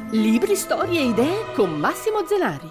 Libri, storie e idee con Massimo Zenari.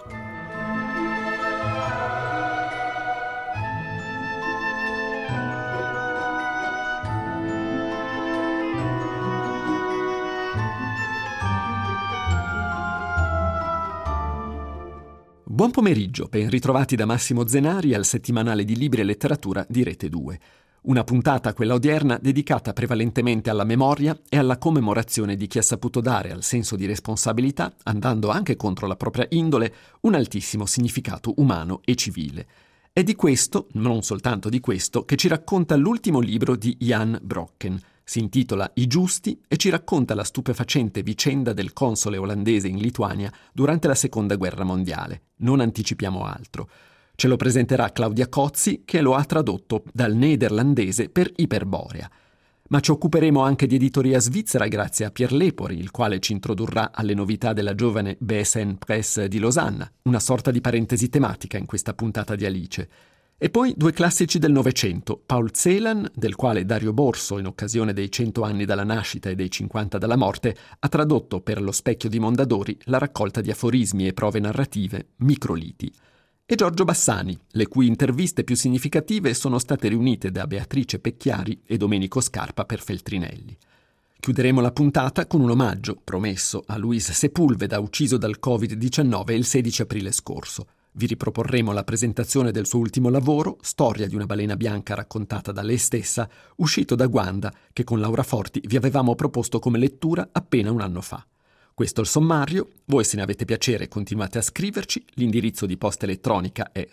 Buon pomeriggio, ben ritrovati da Massimo Zenari al settimanale di libri e letteratura di Rete 2. Una puntata, quella odierna, dedicata prevalentemente alla memoria e alla commemorazione di chi ha saputo dare al senso di responsabilità, andando anche contro la propria indole, un altissimo significato umano e civile. È di questo, non soltanto di questo, che ci racconta l'ultimo libro di Jan Brokken. Si intitola I Giusti e ci racconta la stupefacente vicenda del console olandese in Lituania durante la Seconda Guerra Mondiale. Non anticipiamo altro. Ce lo presenterà Claudia Cozzi, che lo ha tradotto dal nederlandese per Iperborea. Ma ci occuperemo anche di editoria svizzera grazie a Pier Lepori, il quale ci introdurrà alle novità della giovane BSN Press di Losanna, una sorta di parentesi tematica in questa puntata di Alice. E poi due classici del Novecento, Paul Celan, del quale Dario Borso, in occasione dei 100 anni dalla nascita e dei 50 dalla morte, ha tradotto per Lo Specchio di Mondadori la raccolta di aforismi e prove narrative Microliti. E Giorgio Bassani, le cui interviste più significative sono state riunite da Beatrice Pecchiari e Domenico Scarpa per Feltrinelli. Chiuderemo la puntata con un omaggio, promesso, a Luis Sepulveda, ucciso dal Covid-19 il 16 aprile scorso. Vi riproporremo la presentazione del suo ultimo lavoro, Storia di una balena bianca raccontata da lei stessa, uscito da Guanda, che con Laura Forti vi avevamo proposto come lettura appena un anno fa. Questo è il sommario. Voi, se ne avete piacere, continuate a scriverci. L'indirizzo di posta elettronica è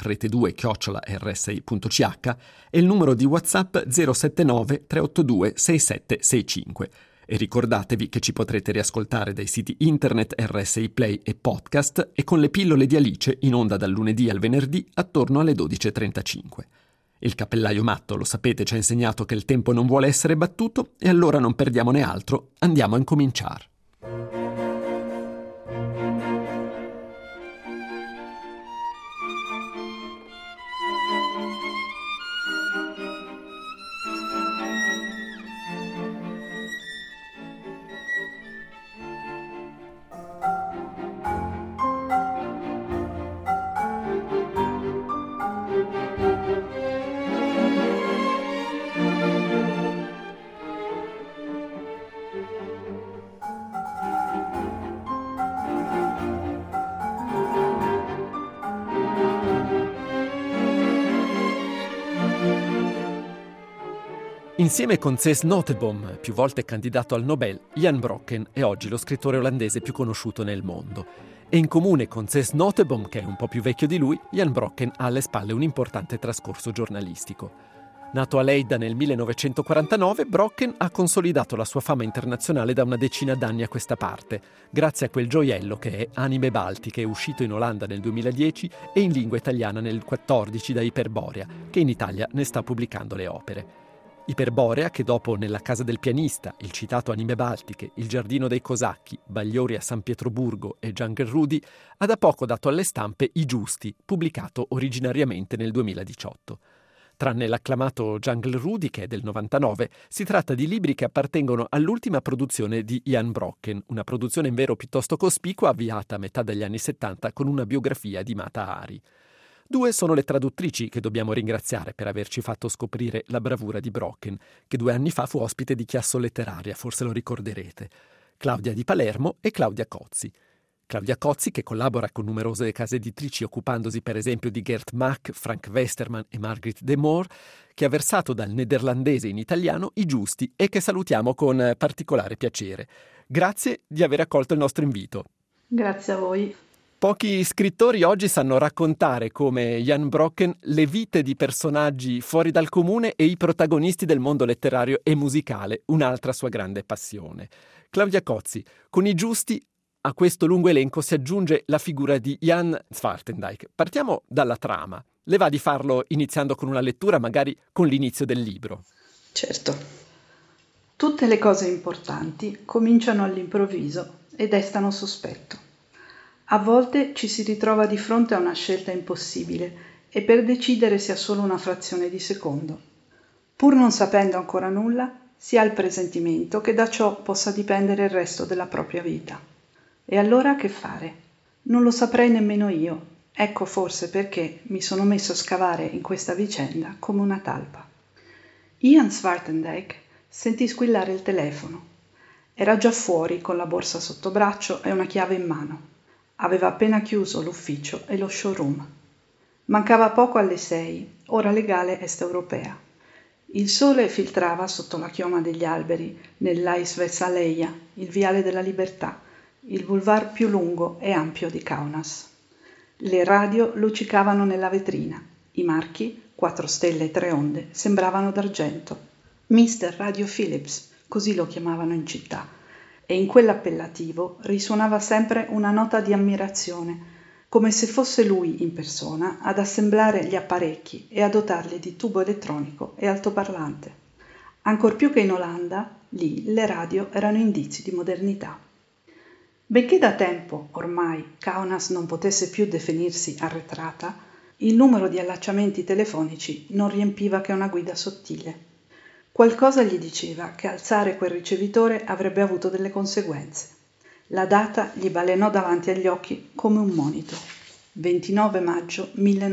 rete2@rsi.ch e il numero di WhatsApp 079 382 6765. E ricordatevi che ci potrete riascoltare dai siti internet RSI Play e Podcast e con le pillole di Alice in onda dal lunedì al venerdì attorno alle 12:35. Il cappellaio matto, lo sapete, ci ha insegnato che il tempo non vuole essere battuto e allora non perdiamone altro, andiamo a incominciare. Insieme con Cees Notenboom, più volte candidato al Nobel, Jan Brokken è oggi lo scrittore olandese più conosciuto nel mondo. E in comune con Cees Notenboom, che è un po' più vecchio di lui, Jan Brokken ha alle spalle un importante trascorso giornalistico. Nato a Leida nel 1949, Brokken ha consolidato la sua fama internazionale da una decina d'anni a questa parte, grazie a quel gioiello che è Anime Baltiche, uscito in Olanda nel 2010 e in lingua italiana nel 2014 da Iperborea, che in Italia ne sta pubblicando le opere. Iperborea, che dopo Nella casa del pianista, il citato Anime Baltiche, Il giardino dei Cosacchi, Bagliori a San Pietroburgo e Jungle Rudy, ha da poco dato alle stampe I Giusti, pubblicato originariamente nel 2018. Tranne l'acclamato Jungle Rudy, che è del 99, si tratta di libri che appartengono all'ultima produzione di Jan Brokken, una produzione invero piuttosto cospicua avviata a metà degli anni 70 con una biografia di Mata Hari. Due sono le traduttrici che dobbiamo ringraziare per averci fatto scoprire la bravura di Brokken, che 2 anni fa fu ospite di Chiasso Letteraria, forse lo ricorderete. Claudia di Palermo e Claudia Cozzi. Claudia Cozzi, che collabora con numerose case editrici occupandosi per esempio di Gert Mack, Frank Westerman e Margriet de Moor, che ha versato dal nederlandese in italiano I Giusti e che salutiamo con particolare piacere. Grazie di aver accolto il nostro invito. Grazie a voi. Pochi scrittori oggi sanno raccontare, come Jan Brokken, le vite di personaggi fuori dal comune e i protagonisti del mondo letterario e musicale, un'altra sua grande passione. Claudia Cozzi, con I Giusti a questo lungo elenco si aggiunge la figura di Jan Zwartendijk. Partiamo dalla trama. Le va di farlo iniziando con una lettura, magari con l'inizio del libro? Certo. Tutte le cose importanti cominciano all'improvviso e destano sospetto. A volte ci si ritrova di fronte a una scelta impossibile e per decidere si ha solo una frazione di secondo. Pur non sapendo ancora nulla, si ha il presentimento che da ciò possa dipendere il resto della propria vita. E allora che fare? Non lo saprei nemmeno io. Ecco forse perché mi sono messo a scavare in questa vicenda come una talpa. Ian Swartendijk sentì squillare il telefono. Era già fuori con la borsa sotto braccio e una chiave in mano. Aveva appena chiuso l'ufficio e lo showroom. Mancava poco alle 6, ora legale est-europea. Il sole filtrava sotto la chioma degli alberi nell'Eisvesaleia, il viale della libertà, il boulevard più lungo e ampio di Kaunas. Le radio luccicavano nella vetrina. I marchi, 4 stelle e 3 onde, sembravano d'argento. Mr. Radio Phillips, così lo chiamavano in città, e in quell'appellativo risuonava sempre una nota di ammirazione, come se fosse lui in persona ad assemblare gli apparecchi e a dotarli di tubo elettronico e altoparlante. Ancor più che in Olanda, lì le radio erano indizi di modernità. Benché da tempo, ormai, Kaunas non potesse più definirsi arretrata, il numero di allacciamenti telefonici non riempiva che una guida sottile. Qualcosa gli diceva che alzare quel ricevitore avrebbe avuto delle conseguenze. La data gli balenò davanti agli occhi come un monito. 29 maggio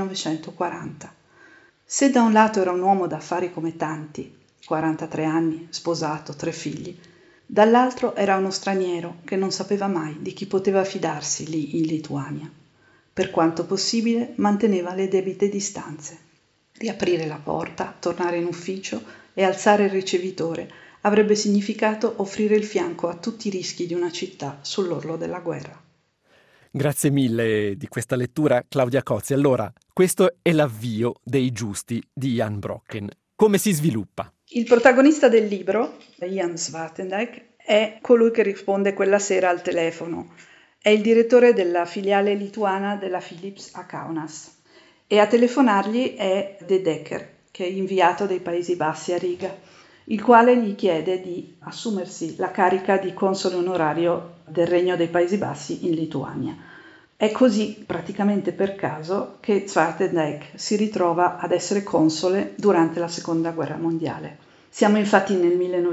1940. Se da un lato era un uomo d'affari come tanti, 43 anni, sposato, 3 figli, dall'altro era uno straniero che non sapeva mai di chi poteva fidarsi lì in Lituania. Per quanto possibile manteneva le debite distanze. Riaprire la porta, tornare in ufficio e alzare il ricevitore avrebbe significato offrire il fianco a tutti i rischi di una città sull'orlo della guerra. Grazie mille di questa lettura, Claudia Cozzi. Allora, questo è l'avvio dei Giusti di Jan Brokken. Come si sviluppa? Il protagonista del libro, Ian Swartendijk, è colui che risponde quella sera al telefono. È il direttore della filiale lituana della Philips a Kaunas. E a telefonargli è De Decker, che è inviato dei Paesi Bassi a Riga, il quale gli chiede di assumersi la carica di console onorario del Regno dei Paesi Bassi in Lituania. È così, praticamente per caso, che Swartendijk si ritrova ad essere console durante la Seconda Guerra Mondiale. Siamo infatti nel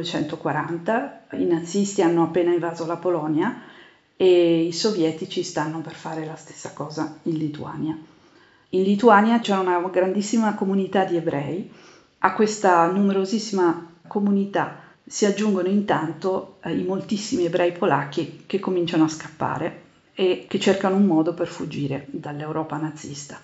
1940, i nazisti hanno appena invaso la Polonia e i sovietici stanno per fare la stessa cosa in Lituania. In Lituania c'è una grandissima comunità di ebrei. A questa numerosissima comunità si aggiungono intanto i moltissimi ebrei polacchi che cominciano a scappare e che cercano un modo per fuggire dall'Europa nazista.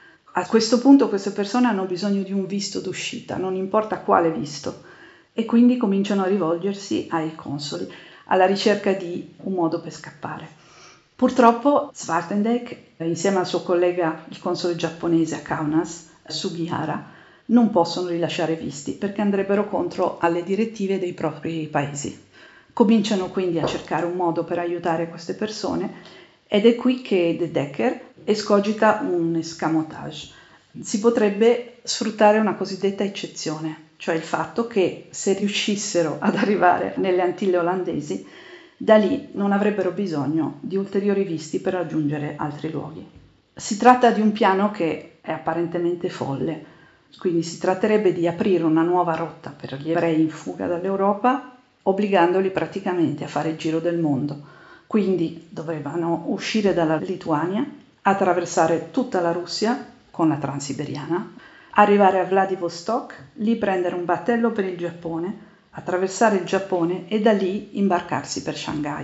A questo punto queste persone hanno bisogno di un visto d'uscita, non importa quale visto, e quindi cominciano a rivolgersi ai consoli, alla ricerca di un modo per scappare. Purtroppo Swartendijk, insieme al suo collega il console giapponese a Kaunas, Sugihara, non possono rilasciare visti perché andrebbero contro alle direttive dei propri paesi. Cominciano quindi a cercare un modo per aiutare queste persone ed è qui che De Decker escogita un escamotage. Si potrebbe sfruttare una cosiddetta eccezione, cioè il fatto che se riuscissero ad arrivare nelle Antille olandesi, da lì non avrebbero bisogno di ulteriori visti per raggiungere altri luoghi. Si tratta di un piano che è apparentemente folle, quindi si tratterebbe di aprire una nuova rotta per gli ebrei in fuga dall'Europa, obbligandoli praticamente a fare il giro del mondo. Quindi dovevano uscire dalla Lituania, attraversare tutta la Russia con la Transiberiana, arrivare a Vladivostok, lì prendere un battello per il Giappone, attraversare il Giappone e da lì imbarcarsi per Shanghai.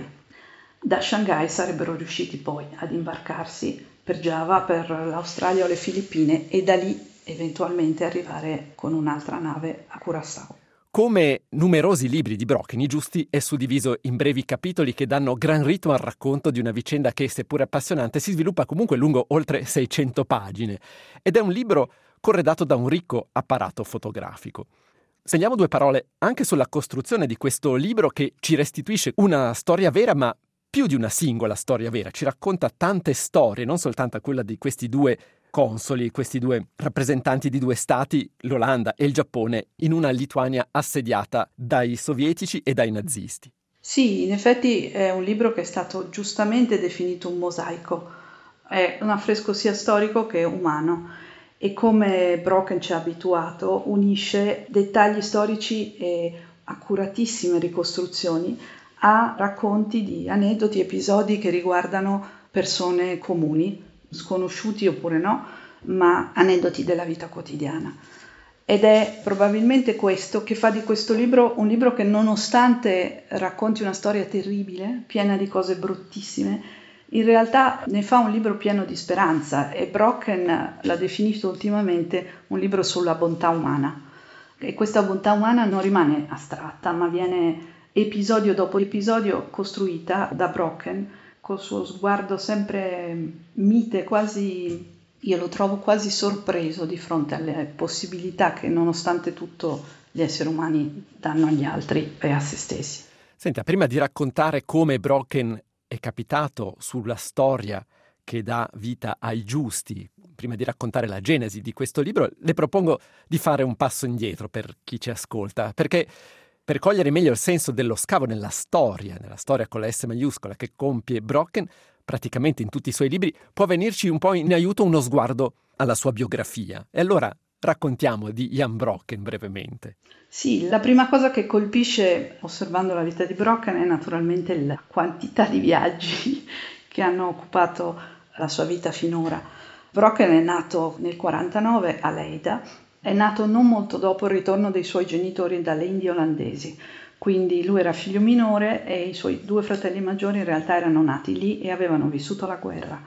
Da Shanghai sarebbero riusciti poi ad imbarcarsi per Giava, per l'Australia o le Filippine e da lì eventualmente arrivare con un'altra nave a Curaçao. Come numerosi libri di Brokken, I Giusti è suddiviso in brevi capitoli che danno gran ritmo al racconto di una vicenda che, seppure appassionante, si sviluppa comunque lungo oltre 600 pagine ed è un libro corredato da un ricco apparato fotografico. Segndiamo 2 parole anche sulla costruzione di questo libro che ci restituisce una storia vera, ma più di una singola storia vera. Ci racconta tante storie, non soltanto quella di questi 2 consoli, questi 2 rappresentanti di 2 stati, l'Olanda e il Giappone, in una Lituania assediata dai sovietici e dai nazisti. Sì, in effetti è un libro che è stato giustamente definito un mosaico. È un affresco sia storico che umano. E come Brokken ci ha abituato, unisce dettagli storici e accuratissime ricostruzioni a racconti di aneddoti, episodi che riguardano persone comuni, sconosciuti oppure no, ma aneddoti della vita quotidiana. Ed è probabilmente questo che fa di questo libro un libro che, nonostante racconti una storia terribile, piena di cose bruttissime, in realtà ne fa un libro pieno di speranza, e Brocken l'ha definito ultimamente un libro sulla bontà umana. E questa bontà umana non rimane astratta, ma viene episodio dopo episodio costruita da Brocken col suo sguardo sempre mite, quasi, io lo trovo quasi sorpreso di fronte alle possibilità che nonostante tutto gli esseri umani danno agli altri e a se stessi. Senta, prima di raccontare come Brocken è capitato sulla storia che dà vita ai giusti, prima di raccontare la genesi di questo libro, le propongo di fare un passo indietro per chi ci ascolta, perché per cogliere meglio il senso dello scavo nella storia con la S maiuscola che compie Brocken, praticamente in tutti i suoi libri, può venirci un po' in aiuto uno sguardo alla sua biografia. E allora raccontiamo di Jan Brocken brevemente. Sì, la prima cosa che colpisce osservando la vita di Brocken è naturalmente la quantità di viaggi che hanno occupato la sua vita finora. Brocken è nato nel 1949 a Leida, è nato non molto dopo il ritorno dei suoi genitori dalle Indie olandesi, quindi lui era figlio minore e i suoi due fratelli maggiori in realtà erano nati lì e avevano vissuto la guerra.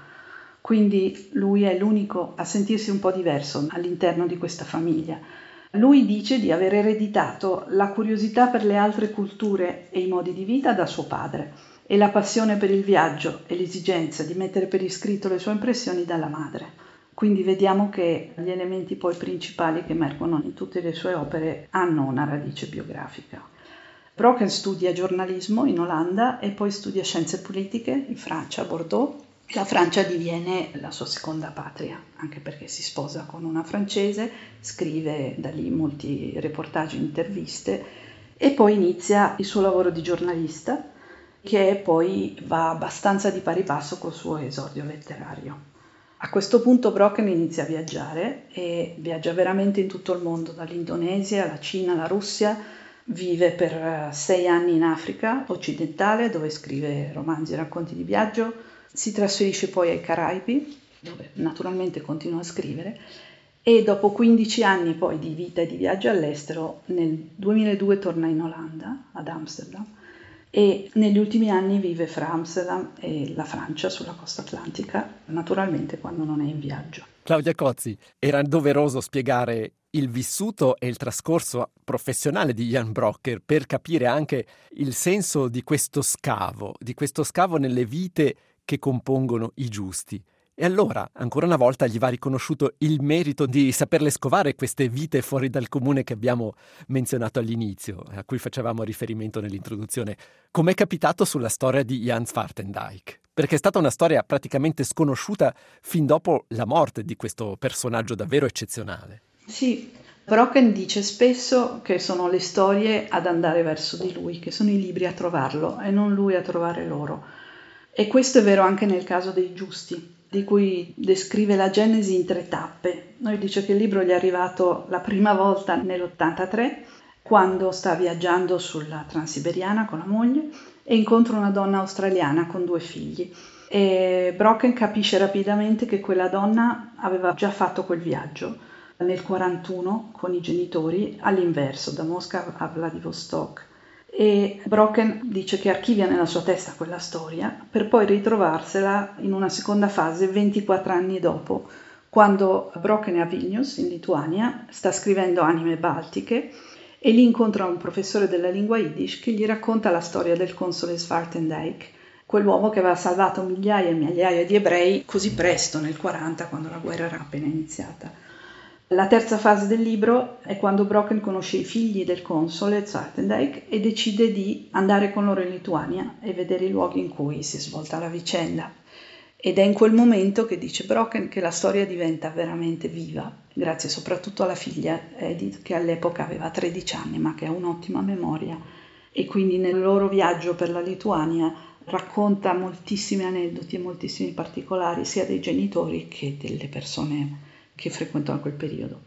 Quindi lui è l'unico a sentirsi un po' diverso all'interno di questa famiglia. Lui dice di aver ereditato la curiosità per le altre culture e i modi di vita da suo padre e la passione per il viaggio e l'esigenza di mettere per iscritto le sue impressioni dalla madre. Quindi vediamo che gli elementi poi principali che emergono in tutte le sue opere hanno una radice biografica. Brocken studia giornalismo in Olanda e poi studia scienze politiche in Francia, a Bordeaux. La Francia diviene la sua seconda patria, anche perché si sposa con una francese, scrive da lì molti reportage e interviste e poi inizia il suo lavoro di giornalista, che poi va abbastanza di pari passo col suo esordio letterario. A questo punto Brocken inizia a viaggiare e viaggia veramente in tutto il mondo, dall'Indonesia alla Cina alla Russia, vive per 6 anni in Africa occidentale dove scrive romanzi e racconti di viaggio, si trasferisce poi ai Caraibi dove naturalmente continua a scrivere e dopo 15 anni poi di vita e di viaggio all'estero nel 2002 torna in Olanda, ad Amsterdam, e negli ultimi anni vive fra Amsterdam e la Francia sulla costa atlantica, naturalmente quando non è in viaggio. Claudia Cozzi, era doveroso spiegare il vissuto e il trascorso professionale di Jan Brocken per capire anche il senso di questo scavo nelle vite che compongono i giusti. E allora, ancora una volta, gli va riconosciuto il merito di saperle scovare queste vite fuori dal comune che abbiamo menzionato all'inizio, a cui facevamo riferimento nell'introduzione. Com'è capitato sulla storia di Jan Swartendijk? Perché è stata una storia praticamente sconosciuta fin dopo la morte di questo personaggio davvero eccezionale. Sì, Brocken dice spesso che sono le storie ad andare verso di lui, che sono i libri a trovarlo e non lui a trovare loro. E questo è vero anche nel caso dei Giusti, di cui descrive la genesi in 3 tappe. Lui dice che il libro gli è arrivato la prima volta nell'83, quando sta viaggiando sulla Transiberiana con la moglie e incontra una donna australiana con 2 figli. E Brocken capisce rapidamente che quella donna aveva già fatto quel viaggio nel 41 con i genitori all'inverso, da Mosca a Vladivostok. E Brocken dice che archivia nella sua testa quella storia per poi ritrovarsela in una seconda fase 24 anni dopo, quando Brocken è a Vilnius in Lituania, sta scrivendo Anime Baltiche e lì incontra un professore della lingua Yiddish che gli racconta la storia del console Swartendijk, quell'uomo che aveva salvato migliaia e migliaia di ebrei così presto nel 40, quando la guerra era appena iniziata. La terza fase del libro è quando Brocken conosce i figli del console Swartendijk e decide di andare con loro in Lituania e vedere i luoghi in cui si è svolta la vicenda. Ed è in quel momento che dice Brocken che la storia diventa veramente viva, grazie soprattutto alla figlia Edith, che all'epoca aveva 13 anni ma che ha un'ottima memoria. E quindi nel loro viaggio per la Lituania racconta moltissimi aneddoti e moltissimi particolari sia dei genitori che delle persone che frequentano quel periodo.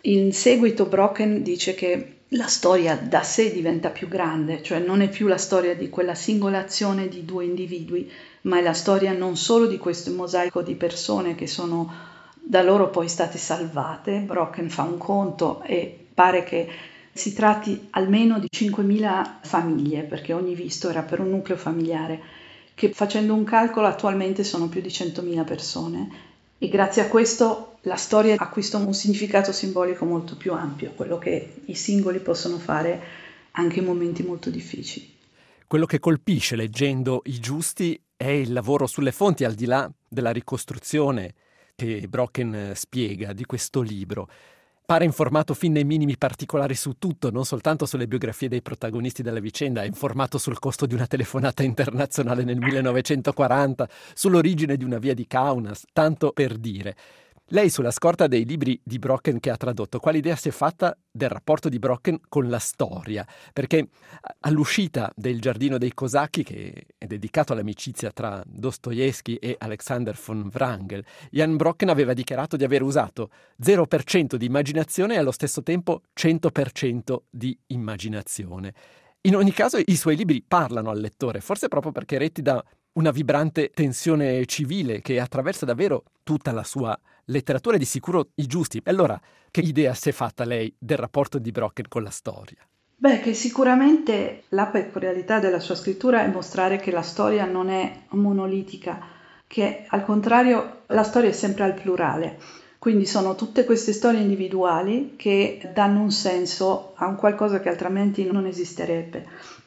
In seguito Brocken dice che la storia da sé diventa più grande, cioè non è più la storia di quella singola azione di due individui, ma è la storia non solo di questo mosaico di persone che sono da loro poi state salvate. Brocken fa un conto e pare che si tratti almeno di 5.000 famiglie, perché ogni visto era per un nucleo familiare, che facendo un calcolo attualmente sono più di 100.000 persone, e grazie a questo la storia acquista un significato simbolico molto più ampio, quello che i singoli possono fare anche in momenti molto difficili. Quello che colpisce leggendo I Giusti è il lavoro sulle fonti, al di là della ricostruzione che Brocken spiega di questo libro. Pare informato fin nei minimi particolari su tutto, non soltanto sulle biografie dei protagonisti della vicenda, è informato sul costo di una telefonata internazionale nel 1940, sull'origine di una via di Kaunas, tanto per dire. Lei, sulla scorta dei libri di Brocken che ha tradotto, quale idea si è fatta del rapporto di Brocken con la storia? Perché all'uscita del Giardino dei Cosacchi, che è dedicato all'amicizia tra Dostoevskij e Alexander von Wrangel, Jan Brocken aveva dichiarato di aver usato 0% di immaginazione e allo stesso tempo 100% di immaginazione. In ogni caso i suoi libri parlano al lettore, forse proprio perché retti da una vibrante tensione civile che attraversa davvero tutta la sua letteratura, e di sicuro I Giusti. Allora, che idea si è fatta lei del rapporto di Brocken con la storia? Beh, che sicuramente la peculiarità della sua scrittura è mostrare che la storia non è monolitica, che al contrario la storia è sempre al plurale. Quindi sono tutte queste storie individuali che danno un senso a un qualcosa che altrimenti non esisterebbe.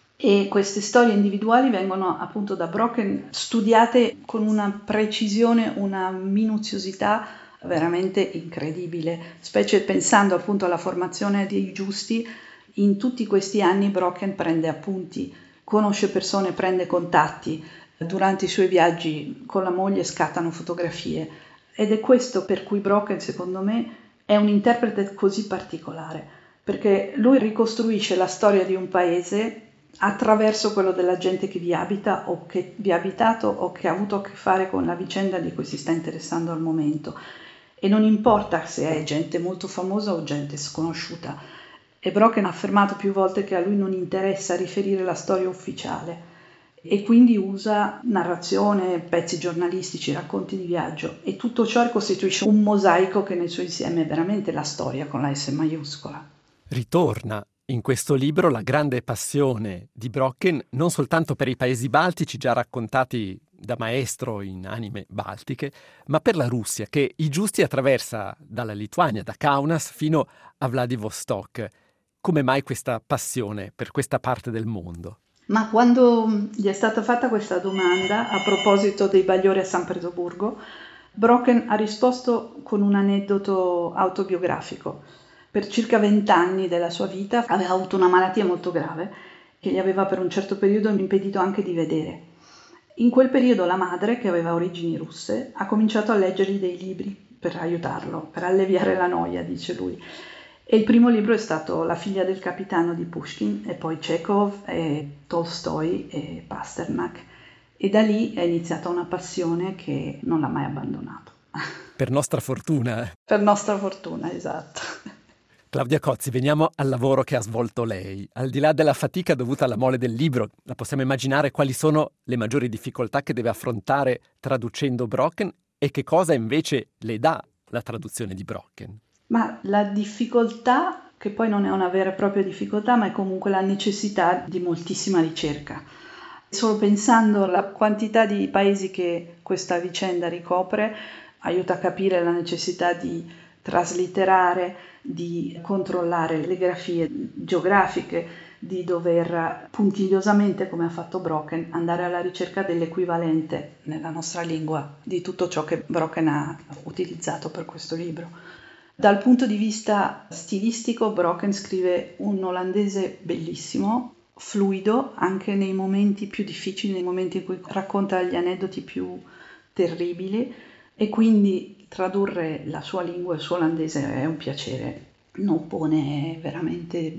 E queste storie individuali vengono appunto da Brocken studiate con una precisione, una minuziosità veramente incredibile, specie pensando appunto alla formazione dei Giusti. In tutti questi anni Brocken prende appunti, conosce persone, prende contatti, durante i suoi viaggi con la moglie scattano fotografie, ed è questo per cui Brocken, secondo me, è un interprete così particolare, perché lui ricostruisce la storia di un paese attraverso quello della gente che vi abita o che vi ha abitato o che ha avuto a che fare con la vicenda di cui si sta interessando al momento. E non importa se è gente molto famosa o gente sconosciuta. E Brocken ha affermato più volte che a lui non interessa riferire la storia ufficiale e quindi usa narrazione, pezzi giornalistici, racconti di viaggio, e tutto ciò costituisce un mosaico che nel suo insieme è veramente la storia con la S maiuscola. Ritorna in questo libro la grande passione di Brocken non soltanto per i paesi baltici già raccontati da maestro in Anime baltiche, ma per la Russia, che I Giusti attraversa dalla Lituania, da Kaunas, fino a Vladivostok. Come mai questa passione per questa parte del mondo? Ma quando gli è stata fatta questa domanda a proposito dei bagliori a San Pietroburgo, Brocken ha risposto con un aneddoto autobiografico. Per circa 20 anni della sua vita aveva avuto una malattia molto grave che gli aveva per un certo periodo impedito anche di vedere. In quel periodo la madre, che aveva origini russe, ha cominciato a leggergli dei libri per aiutarlo, per alleviare la noia, dice lui. E il primo libro è stato La figlia del capitano di Pushkin, e poi Chekhov e Tolstoi e Pasternak. E da lì è iniziata una passione che non l'ha mai abbandonato. Per nostra fortuna. Per nostra fortuna, esatto. Claudia Cozzi, veniamo al lavoro che ha svolto lei. Al di là della fatica dovuta alla mole del libro, la possiamo immaginare quali sono le maggiori difficoltà che deve affrontare traducendo Brocken e che cosa invece le dà la traduzione di Brocken? Ma la difficoltà, che poi non è una vera e propria difficoltà, ma è comunque la necessità di moltissima ricerca. Solo pensando alla quantità di paesi che questa vicenda ricopre, aiuta a capire la necessità di traslitterare, di controllare le grafie geografiche, di dover puntigliosamente, come ha fatto Brocken, andare alla ricerca dell'equivalente nella nostra lingua di tutto ciò che Brocken ha utilizzato per questo libro. Dal punto di vista stilistico, Brocken scrive un olandese bellissimo, fluido, anche nei momenti più difficili, nei momenti in cui racconta gli aneddoti più terribili, e quindi tradurre la sua lingua, il suo olandese, è un piacere, non pone veramente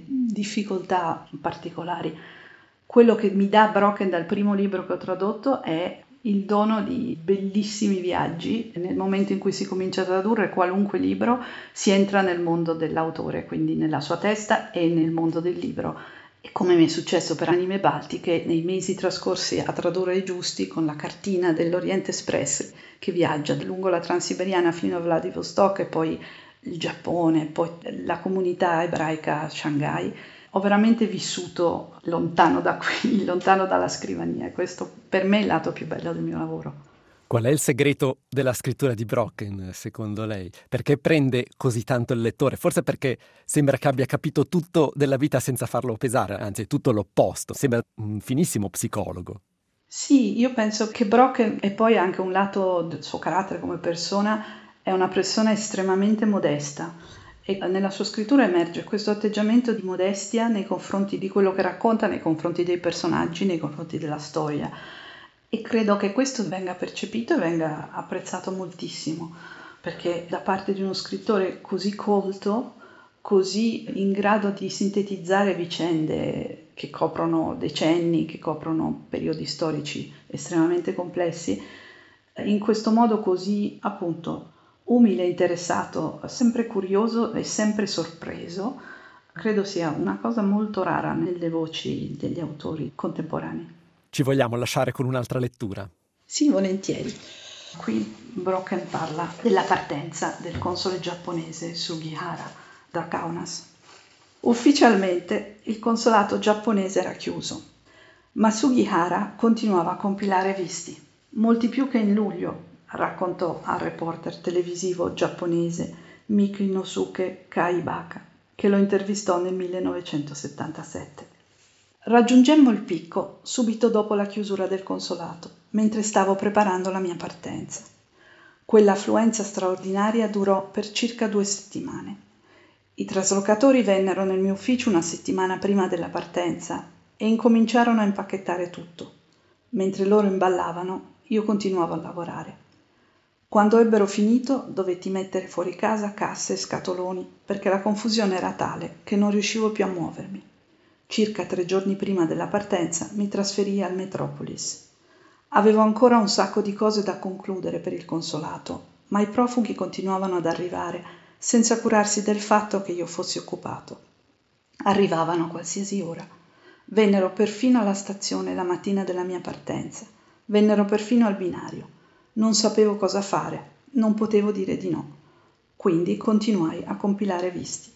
difficoltà particolari. Quello che mi dà Brocken dal primo libro che ho tradotto è il dono di bellissimi viaggi. Nel momento in cui si comincia a tradurre qualunque libro, si entra nel mondo dell'autore, quindi nella sua testa e nel mondo del libro. E come mi è successo per Anime Baltiche, nei mesi trascorsi a tradurre i Giusti con la cartina dell'Oriente Express che viaggia lungo la Transiberiana fino a Vladivostok e poi il Giappone, poi la comunità ebraica a Shanghai, ho veramente vissuto lontano da qui, lontano dalla scrivania. Questo per me è il lato più bello del mio lavoro. Qual è il segreto della scrittura di Brocken, secondo lei? Perché prende così tanto il lettore? Forse perché sembra che abbia capito tutto della vita senza farlo pesare, anzi è tutto l'opposto. Sembra un finissimo psicologo. Sì, io penso che Brocken, e poi anche un lato del suo carattere come persona, è una persona estremamente modesta. E nella sua scrittura emerge questo atteggiamento di modestia nei confronti di quello che racconta, nei confronti dei personaggi, nei confronti della storia. E credo che questo venga percepito e venga apprezzato moltissimo, perché da parte di uno scrittore così colto, così in grado di sintetizzare vicende che coprono decenni, che coprono periodi storici estremamente complessi, in questo modo così appunto umile, interessato, sempre curioso e sempre sorpreso, credo sia una cosa molto rara nelle voci degli autori contemporanei. Ci vogliamo lasciare con un'altra lettura? Sì, volentieri. Qui Brocken parla della partenza del console giapponese Sugihara da Kaunas. Ufficialmente il consolato giapponese era chiuso, ma Sugihara continuava a compilare visti, molti più che in luglio, raccontò al reporter televisivo giapponese Miki Nosuke Kaibaka, che lo intervistò nel 1977. Raggiungemmo il picco subito dopo la chiusura del consolato, mentre stavo preparando la mia partenza. Quell'affluenza straordinaria durò per circa 2 settimane. I traslocatori vennero nel mio ufficio una settimana prima della partenza e incominciarono a impacchettare tutto. Mentre loro imballavano, io continuavo a lavorare. Quando ebbero finito, dovetti mettere fuori casa casse e scatoloni, perché la confusione era tale che non riuscivo più a muovermi. Circa 3 giorni prima della partenza mi trasferii al Metropolis. Avevo ancora un sacco di cose da concludere per il consolato, ma i profughi continuavano ad arrivare senza curarsi del fatto che io fossi occupato. Arrivavano a qualsiasi ora. Vennero perfino alla stazione la mattina della mia partenza. Vennero perfino al binario. Non sapevo cosa fare, non potevo dire di no. Quindi continuai a compilare visti.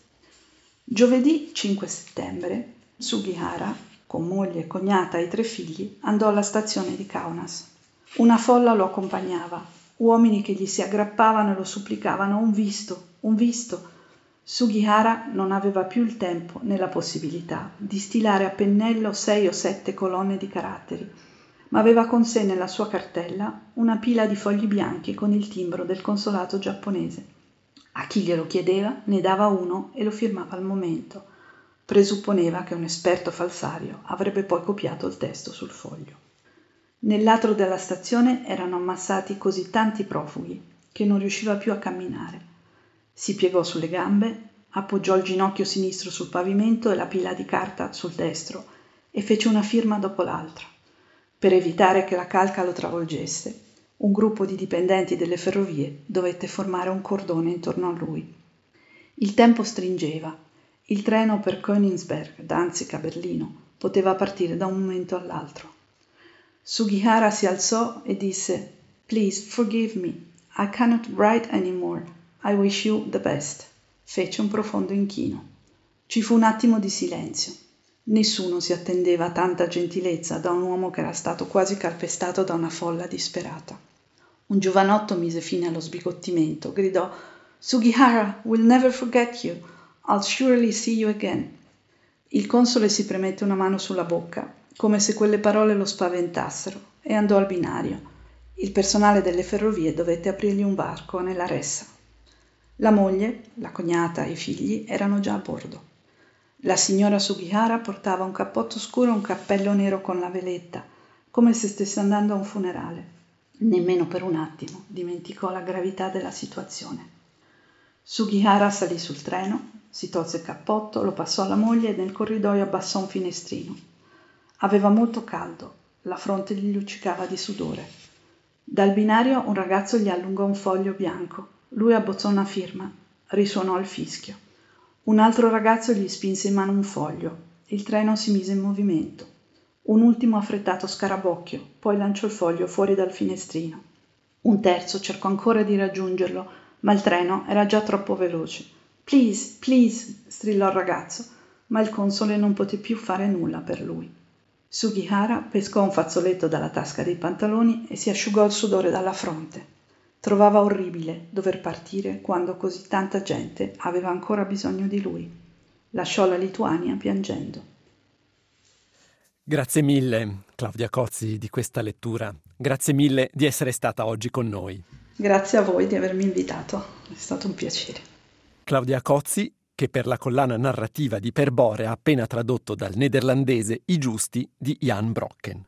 Giovedì 5 settembre, Sugihara, con moglie, cognata e 3 figli, andò alla stazione di Kaunas. Una folla lo accompagnava, uomini che gli si aggrappavano e lo supplicavano un visto, un visto. Sugihara non aveva più il tempo né la possibilità di stilare a pennello 6 o 7 colonne di caratteri, ma aveva con sé nella sua cartella una pila di fogli bianchi con il timbro del consolato giapponese. A chi glielo chiedeva ne dava uno e lo firmava al momento. Presupponeva che un esperto falsario avrebbe poi copiato il testo sul foglio. Nell'atrio della stazione erano ammassati così tanti profughi che non riusciva più a camminare. Si piegò sulle gambe, appoggiò il ginocchio sinistro sul pavimento e la pila di carta sul destro e fece una firma dopo l'altra. Per evitare che la calca lo travolgesse, un gruppo di dipendenti delle ferrovie dovette formare un cordone intorno a lui. Il tempo stringeva. Il treno per Königsberg, Danzig a Berlino, poteva partire da un momento all'altro. Sugihara si alzò e disse: «Please forgive me. I cannot write anymore. I wish you the best». Fece un profondo inchino. Ci fu un attimo di silenzio. Nessuno si attendeva a tanta gentilezza da un uomo che era stato quasi calpestato da una folla disperata. Un giovanotto mise fine allo sbigottimento, gridò: «Sugihara, we'll never forget you. I'll surely see you again». Il console si premette una mano sulla bocca, come se quelle parole lo spaventassero, e andò al binario. Il personale delle ferrovie dovette aprirgli un varco nella ressa. La moglie, la cognata e i figli erano già a bordo. La signora Sugihara portava un cappotto scuro e un cappello nero con la veletta, come se stesse andando a un funerale. Nemmeno per un attimo dimenticò la gravità della situazione. Sugihara salì sul treno, si tolse il cappotto, lo passò alla moglie e nel corridoio abbassò un finestrino. Aveva molto caldo, la fronte gli luccicava di sudore. Dal binario un ragazzo gli allungò un foglio bianco. Lui abbozzò una firma. Risuonò il fischio. Un altro ragazzo gli spinse in mano un foglio. Il treno si mise in movimento. Un ultimo affrettato scarabocchio, poi lanciò il foglio fuori dal finestrino. Un terzo cercò ancora di raggiungerlo, ma il treno era già troppo veloce. «Please, please!» strillò il ragazzo, ma il console non poté più fare nulla per lui. Sugihara pescò un fazzoletto dalla tasca dei pantaloni e si asciugò il sudore dalla fronte. Trovava orribile dover partire quando così tanta gente aveva ancora bisogno di lui. Lasciò la Lituania piangendo. Grazie mille, Claudia Cozzi, di questa lettura. Grazie mille di essere stata oggi con noi. Grazie a voi di avermi invitato, è stato un piacere. Claudia Cozzi, che per la collana narrativa di Perbore ha appena tradotto dal nederlandese I Giusti di Jan Brokken.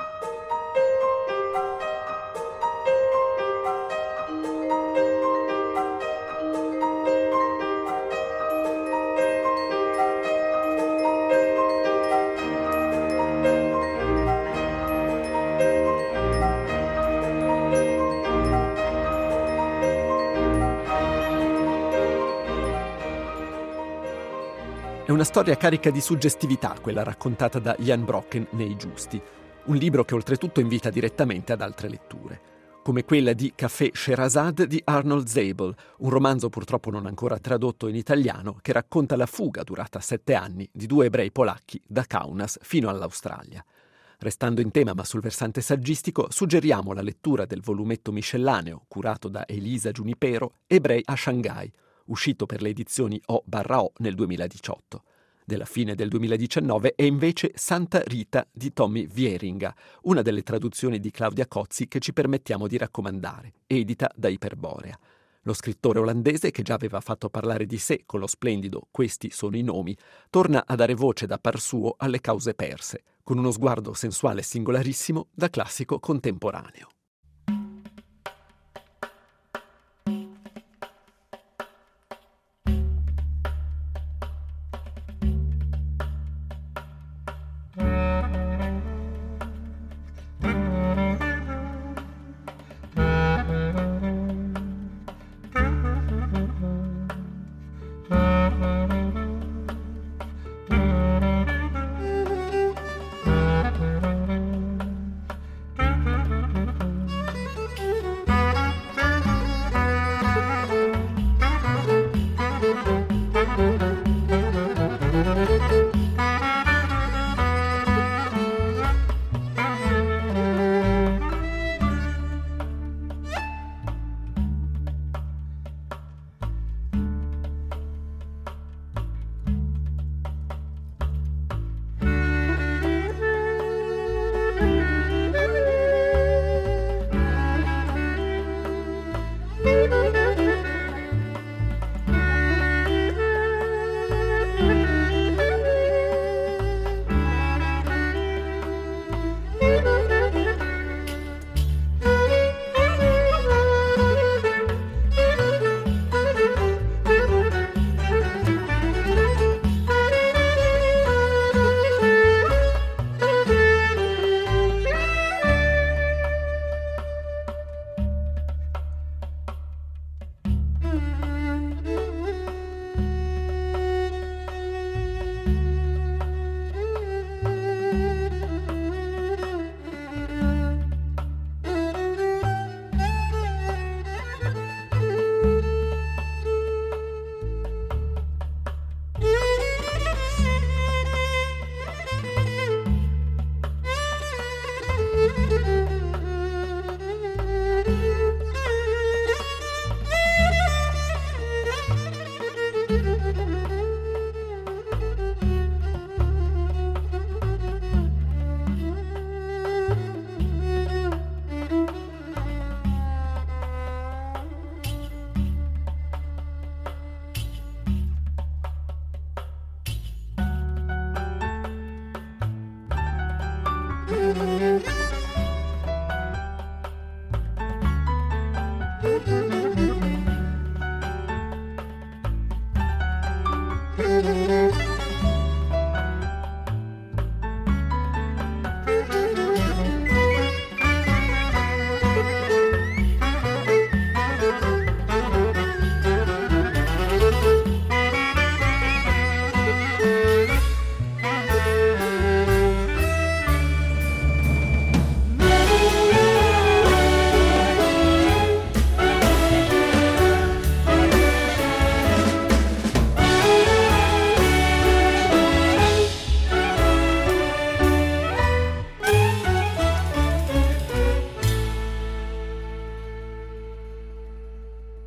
È una storia carica di suggestività, quella raccontata da Jan Brokken nei Giusti, un libro che oltretutto invita direttamente ad altre letture, come quella di Café Sherazade di Arnold Zabel, un romanzo purtroppo non ancora tradotto in italiano che racconta la fuga durata 7 anni di 2 ebrei polacchi da Kaunas fino all'Australia. Restando in tema ma sul versante saggistico, suggeriamo la lettura del volumetto miscellaneo curato da Elisa Giunipero, Ebrei a Shanghai, uscito per le edizioni O/O nel 2018. Della fine del 2019 è invece Santa Rita di Tommy Vieringa, una delle traduzioni di Claudia Cozzi che ci permettiamo di raccomandare, edita da Iperborea. Lo scrittore olandese, che già aveva fatto parlare di sé con lo splendido Questi sono i nomi, torna a dare voce da par suo alle cause perse, con uno sguardo sensuale e singolarissimo da classico contemporaneo.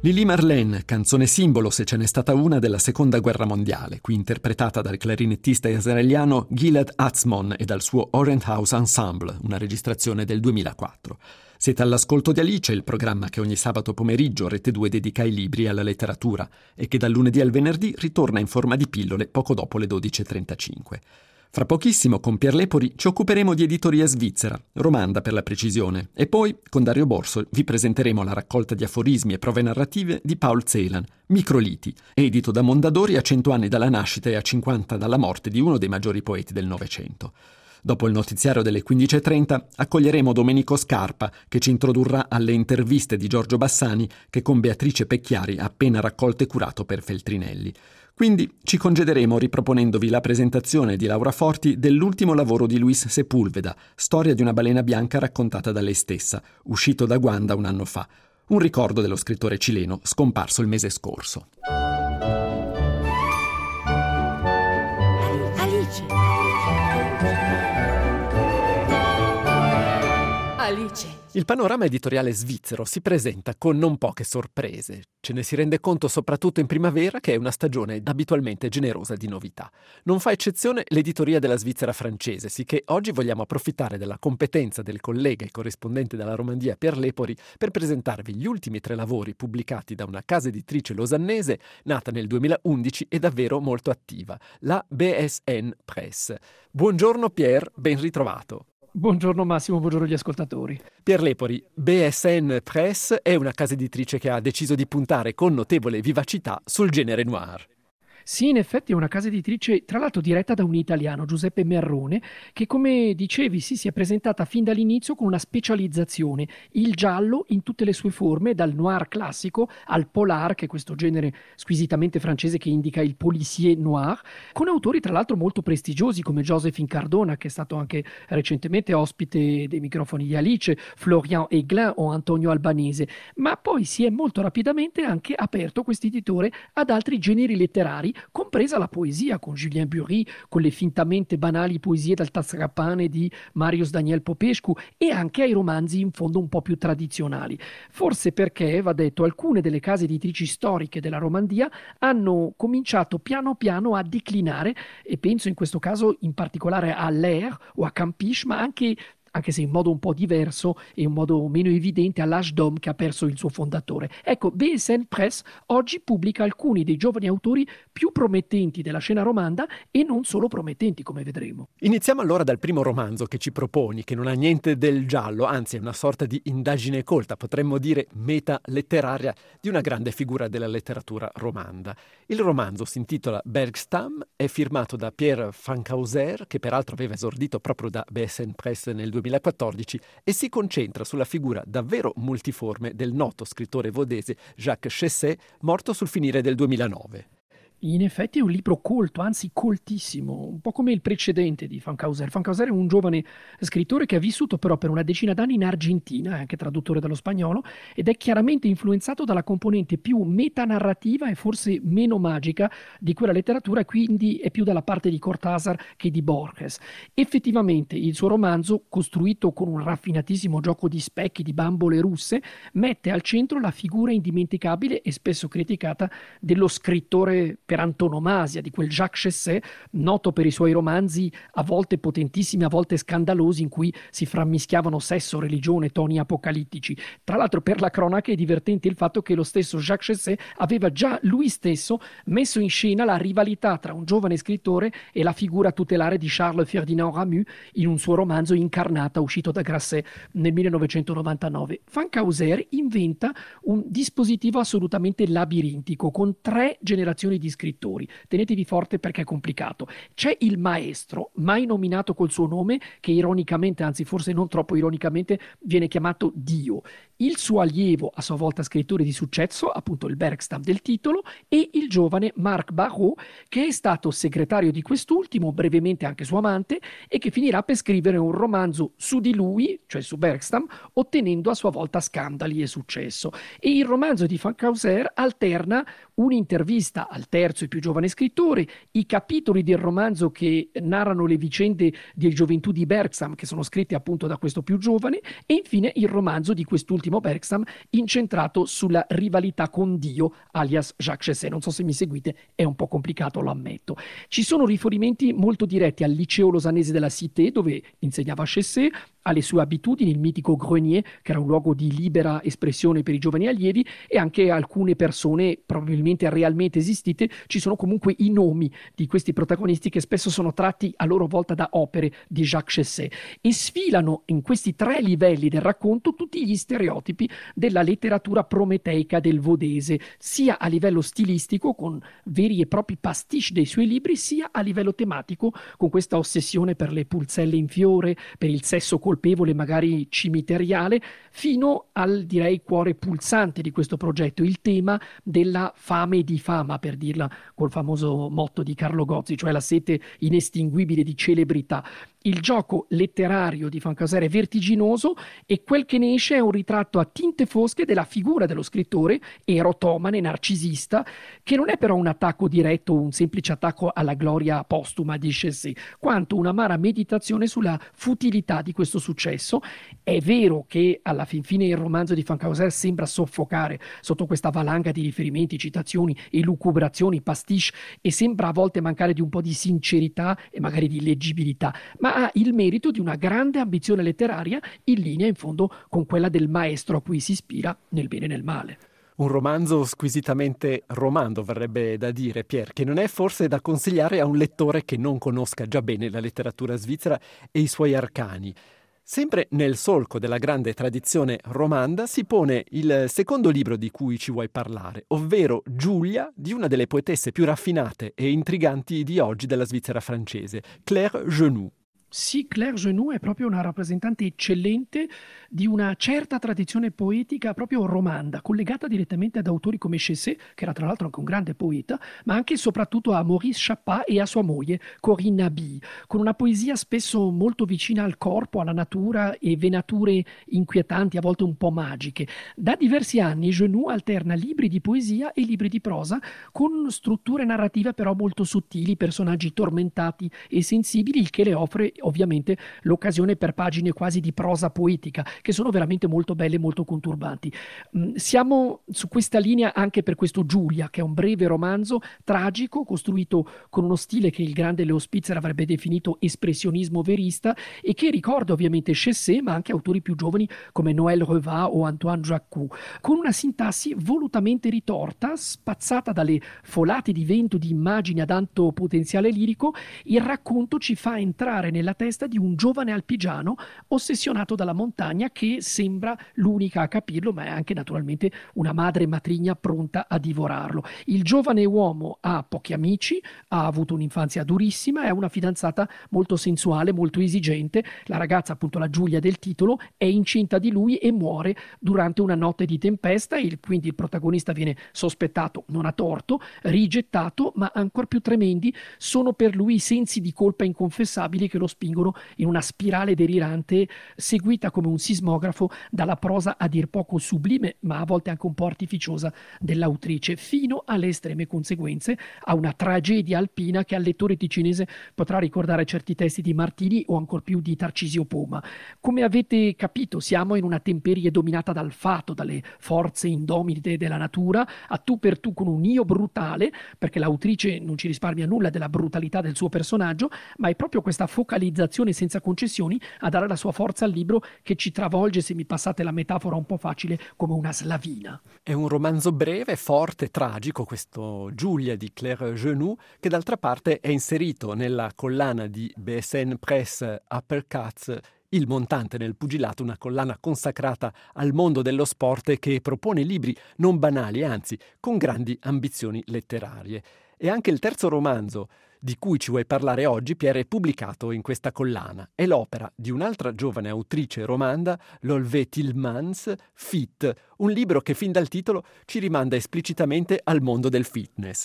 Lili Marlene, canzone simbolo, se ce n'è stata una, della Seconda Guerra Mondiale, qui interpretata dal clarinettista israeliano Gilad Atzmon e dal suo Orient House Ensemble, una registrazione del 2004. Siete all'ascolto di Alice, il programma che ogni sabato pomeriggio Rete 2 dedica ai libri e alla letteratura e che dal lunedì al venerdì ritorna in forma di pillole poco dopo le 12.35. Fra pochissimo con Pier Lepori ci occuperemo di editoria svizzera, Romanda per la precisione, e poi con Dario Borso vi presenteremo la raccolta di aforismi e prove narrative di Paul Celan, Microliti, edito da Mondadori a 100 anni dalla nascita e a 50 dalla morte di uno dei maggiori poeti del Novecento. Dopo il notiziario delle 15.30 accoglieremo Domenico Scarpa che ci introdurrà alle interviste di Giorgio Bassani che con Beatrice Pecchiari ha appena raccolto e curato per Feltrinelli. Quindi ci congederemo riproponendovi la presentazione di Laura Forti dell'ultimo lavoro di Luis Sepúlveda, Storia di una balena bianca raccontata da lei stessa, uscito da Guanda un anno fa. Un ricordo dello scrittore cileno scomparso il mese scorso. Alice. Alice. Il panorama editoriale svizzero si presenta con non poche sorprese. Ce ne si rende conto soprattutto in primavera, che è una stagione abitualmente generosa di novità. Non fa eccezione l'editoria della Svizzera francese, sicché oggi vogliamo approfittare della competenza del collega e corrispondente dalla Romandia Pier Lepori per presentarvi gli ultimi 3 lavori pubblicati da una casa editrice losannese nata nel 2011 e davvero molto attiva, la BSN Press. Buongiorno Pier, ben ritrovato. Buongiorno Massimo, buongiorno agli ascoltatori. Pier Lepori, BSN Press è una casa editrice che ha deciso di puntare con notevole vivacità sul genere noir. Sì, in effetti è una casa editrice, tra l'altro diretta da un italiano, Giuseppe Merrone, che come dicevi si è presentata fin dall'inizio con una specializzazione, il giallo in tutte le sue forme, dal noir classico al polar, che è questo genere squisitamente francese che indica il policier noir, con autori tra l'altro molto prestigiosi come Joséphine Cardona, che è stato anche recentemente ospite dei microfoni di Alice, Florian Aiglin o Antonio Albanese, ma poi si è molto rapidamente anche aperto questo editore ad altri generi letterari, compresa la poesia con Julien Bury, con le fintamente banali poesie dal Tazarapane di Marius Daniel Popescu e anche ai romanzi in fondo un po' più tradizionali. Forse perché, va detto, alcune delle case editrici storiche della Romandia hanno cominciato piano piano a declinare, e penso in questo caso in particolare a L'Air o a Campiche, ma anche se in modo un po' diverso e in modo meno evidente, all'Age d'Homme che ha perso il suo fondatore. Ecco, BSN Press oggi pubblica alcuni dei giovani autori più promettenti della scena romanda e non solo promettenti, come vedremo. Iniziamo allora dal primo romanzo che ci proponi, che non ha niente del giallo, anzi è una sorta di indagine colta, potremmo dire meta letteraria, di una grande figura della letteratura romanda. Il romanzo si intitola Bergstam, è firmato da Pierre Fankhauser, che peraltro aveva esordito proprio da BSN Press nel 2014 e si concentra sulla figura davvero multiforme del noto scrittore vodese Jacques Chessé, morto sul finire del 2009. In effetti è un libro colto, anzi coltissimo, un po' come il precedente di Fankhauser. Fankhauser è un giovane scrittore che ha vissuto però per una decina d'anni in Argentina, è anche traduttore dallo spagnolo, ed è chiaramente influenzato dalla componente più metanarrativa e forse meno magica di quella letteratura, e quindi è più dalla parte di Cortázar che di Borges. Effettivamente il suo romanzo, costruito con un raffinatissimo gioco di specchi, di bambole russe, mette al centro la figura indimenticabile e spesso criticata dello scrittore per antonomasia, di quel Jacques Chessé, noto per i suoi romanzi a volte potentissimi, a volte scandalosi, in cui si frammischiavano sesso, religione, toni apocalittici. Tra l'altro, per la cronaca è divertente il fatto che lo stesso Jacques Chessé aveva già lui stesso messo in scena la rivalità tra un giovane scrittore e la figura tutelare di Charles Ferdinand Ramus in un suo romanzo Incarnata, uscito da Grasset nel 1999. Fankhauser inventa un dispositivo assolutamente labirintico, con 3 generazioni di scrittori. Tenetevi forte perché è complicato. C'è il maestro, mai nominato col suo nome, che ironicamente, anzi forse non troppo ironicamente, viene chiamato Dio. Il suo allievo, a sua volta scrittore di successo, appunto il Bergstam del titolo, e il giovane Marc Barrault, che è stato segretario di quest'ultimo, brevemente anche suo amante, e che finirà per scrivere un romanzo su di lui, cioè su Bergstam, ottenendo a sua volta scandali e successo. E il romanzo di Fankhauser alterna un'intervista al terzo e più giovane scrittore, i capitoli del romanzo che narrano le vicende di gioventù di Bergstam, che sono scritti appunto da questo più giovane, e infine il romanzo di quest'ultimo quest'ultimo Bergsam, incentrato sulla rivalità con Dio, alias Jacques Chessé. Non so se mi seguite, è un po' complicato, lo ammetto. Ci sono riferimenti molto diretti al liceo lausanese della Cité, dove insegnava Chessé, alle sue abitudini, il mitico grenier, che era un luogo di libera espressione per i giovani allievi, e anche alcune persone probabilmente realmente esistite. Ci sono comunque i nomi di questi protagonisti che spesso sono tratti a loro volta da opere di Jacques Chessé e sfilano in questi 3 livelli del racconto tutti gli stereotipi della letteratura prometeica del Vodese, sia a livello stilistico con veri e propri pastiche dei suoi libri, sia a livello tematico con questa ossessione per le pulzelle in fiore, per il sesso colpevole magari cimiteriale, fino al, direi, cuore pulsante di questo progetto, il tema della fame di fama, per dirla col famoso motto di Carlo Gozzi, cioè la sete inestinguibile di celebrità. Il gioco letterario di Fankhauser è vertiginoso e quel che ne esce è un ritratto a tinte fosche della figura dello scrittore, erotomane, narcisista, che non è però un attacco diretto, un semplice attacco alla gloria postuma di Chessé, quanto un'amara meditazione sulla futilità di questo successo. È vero che alla fin fine il romanzo di Fankhauser sembra soffocare sotto questa valanga di riferimenti, citazioni, elucubrazioni, pastiche, e sembra a volte mancare di un po' di sincerità e magari di leggibilità, ma ha il merito di una grande ambizione letteraria in linea in fondo con quella del maestro a cui si ispira nel bene e nel male. Un romanzo squisitamente romando, verrebbe da dire, Pier, che non è forse da consigliare a un lettore che non conosca già bene la letteratura svizzera e i suoi arcani. Sempre nel solco della grande tradizione romanda si pone il secondo libro di cui ci vuoi parlare, ovvero Giulia, di una delle poetesse più raffinate e intriganti di oggi della Svizzera francese, Claire Genoux. Sì, Claire Genoux è proprio una rappresentante eccellente di una certa tradizione poetica proprio romanda, collegata direttamente ad autori come Chessé, che era tra l'altro anche un grande poeta, ma anche e soprattutto a Maurice Chappat e a sua moglie Corinne Naby, con una poesia spesso molto vicina al corpo, alla natura e venature inquietanti, a volte un po' magiche. Da diversi anni Genoux alterna libri di poesia e libri di prosa, con strutture narrative però molto sottili, personaggi tormentati e sensibili, il che le offre ovviamente l'occasione per pagine quasi di prosa poetica, che sono veramente molto belle e molto conturbanti. Siamo su questa linea anche per questo Giulia, che è un breve romanzo tragico, costruito con uno stile che il grande Leo Spitzer avrebbe definito espressionismo verista e che ricorda ovviamente Chessé, ma anche autori più giovani come Noël Revah o Antoine Jacquou, con una sintassi volutamente ritorta, spazzata dalle folate di vento di immagini ad alto potenziale lirico. Il racconto ci fa entrare nella testa di un giovane alpigiano ossessionato dalla montagna, che sembra l'unica a capirlo, ma è anche naturalmente una madre matrigna pronta a divorarlo. Il giovane uomo ha pochi amici, ha avuto un'infanzia durissima, è una fidanzata molto sensuale, molto esigente. La ragazza, appunto la Giulia del titolo, è incinta di lui e muore durante una notte di tempesta, e quindi il protagonista viene sospettato, non a torto, rigettato, ma ancor più tremendi sono per lui i sensi di colpa inconfessabili che lo spingono in una spirale delirante, seguita come un sismografo dalla prosa a dir poco sublime, ma a volte anche un po' artificiosa dell'autrice, fino alle estreme conseguenze, a una tragedia alpina che al lettore ticinese potrà ricordare certi testi di Martini o ancor più di Tarcisio Poma. Come avete capito, siamo in una temperie dominata dal fato, dalle forze indomite della natura, a tu per tu con un io brutale, perché l'autrice non ci risparmia nulla della brutalità del suo personaggio, ma è proprio questa focalizzazione senza concessioni a dare la sua forza al libro, che ci travolge, se mi passate la metafora un po' facile, come una slavina. È un romanzo breve, forte, tragico, questo Giulia di Claire Genoux, che d'altra parte è inserito nella collana di BSN Press Uppercuts, Il montante nel pugilato, una collana consacrata al mondo dello sport e che propone libri non banali, anzi con grandi ambizioni letterarie. E anche il terzo romanzo di cui ci vuoi parlare oggi, Pier, è pubblicato in questa collana. È l'opera di un'altra giovane autrice romanda, Lolvé Tillmans, Fit, un libro che fin dal titolo ci rimanda esplicitamente al mondo del fitness.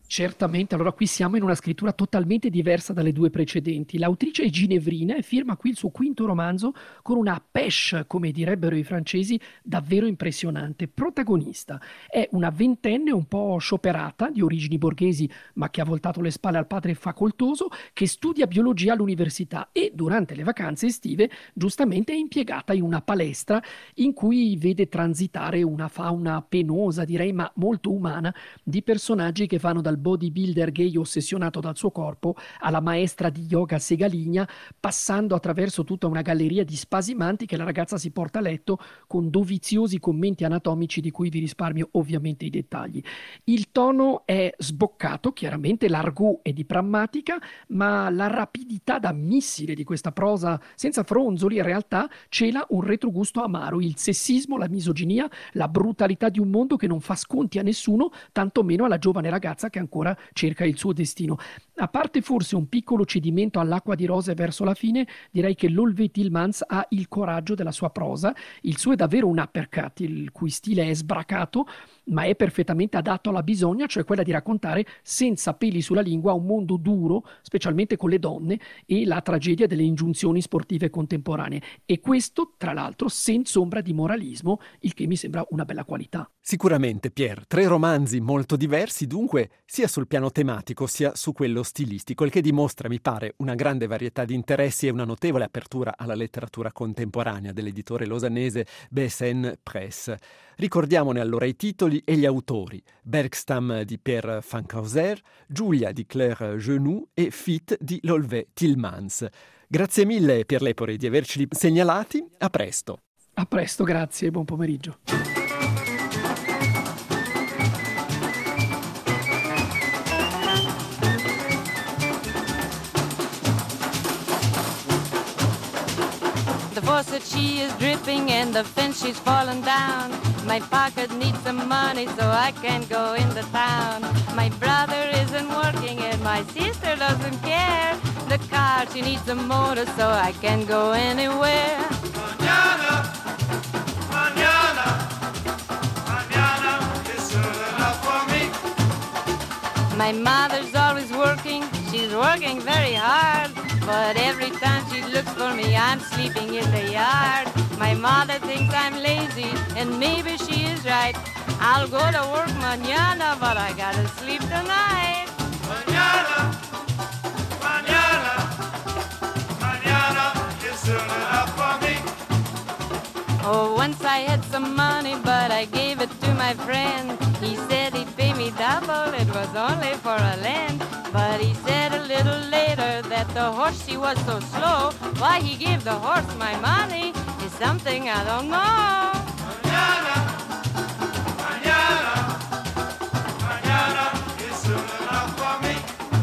Certamente, allora qui siamo in una scrittura totalmente diversa dalle due precedenti. L'autrice è ginevrina e firma qui il suo quinto romanzo con una pêche, come direbbero i francesi, davvero impressionante. Protagonista è una ventenne un po' scioperata, di origini borghesi, ma che ha voltato le spalle al padre facoltoso, che studia biologia all'università e durante le vacanze estive giustamente è impiegata in una palestra in cui vede transitare una fauna penosa, direi, ma molto umana, di personaggi che vanno dal bodybuilder gay ossessionato dal suo corpo alla maestra di yoga segaligna, passando attraverso tutta una galleria di spasimanti che la ragazza si porta a letto con doviziosi commenti anatomici di cui vi risparmio ovviamente i dettagli. Il tono è sboccato, chiaramente l'argot è di prammatica, ma la rapidità da missile di questa prosa senza fronzoli in realtà cela un retrogusto amaro, il sessismo, la misoginia, la brutalità di un mondo che non fa sconti a nessuno, tantomeno alla giovane ragazza che ancora cerca il suo destino. A parte forse un piccolo cedimento all'acqua di rose verso la fine, direi che l'Olve Tillmans ha il coraggio della sua prosa. Il suo è davvero un uppercut, il cui stile è sbracato, ma è perfettamente adatto alla bisogna, cioè quella di raccontare senza peli sulla lingua un mondo duro, specialmente con le donne, e la tragedia delle ingiunzioni sportive contemporanee. E questo, tra l'altro, senza ombra di moralismo, il che mi sembra una bella qualità. Sicuramente, Pier, 3 romanzi molto diversi, dunque, sia sul piano tematico sia su quello stilistico, il che dimostra, mi pare, una grande varietà di interessi e una notevole apertura alla letteratura contemporanea dell'editore lausanese BSN Press. Ricordiamone allora i titoli e gli autori: Bergstam di Pierre Fankhauser, Giulia di Claire Genoux e Fit di l'Olve Tillmans. Grazie mille, Pier Lepori, di averceli segnalati. A presto. A presto, grazie e buon pomeriggio. The faucet, she is dripping and the fence, she's fallen down. My pocket needs some money so I can't go into town. My brother isn't working and my sister doesn't care. The car, she needs a motor so I can't go anywhere. Mañana, mañana, mañana is soon enough for me. My mother's always working, she's working very hard. But every time she looks for me, I'm sleeping in the yard. My mother thinks I'm lazy, and maybe she is right. I'll go to work mañana, but I gotta sleep tonight. Mañana, mañana, mañana is soon enough for me. Oh, once I had some money, but I gave it to my friend. He said he'd pay me double, it was only for a land. But he said a little later that the horse, she was so slow. Why he gave the horse my money is something I don't know. Mañana, mañana, mañana is soon enough for me.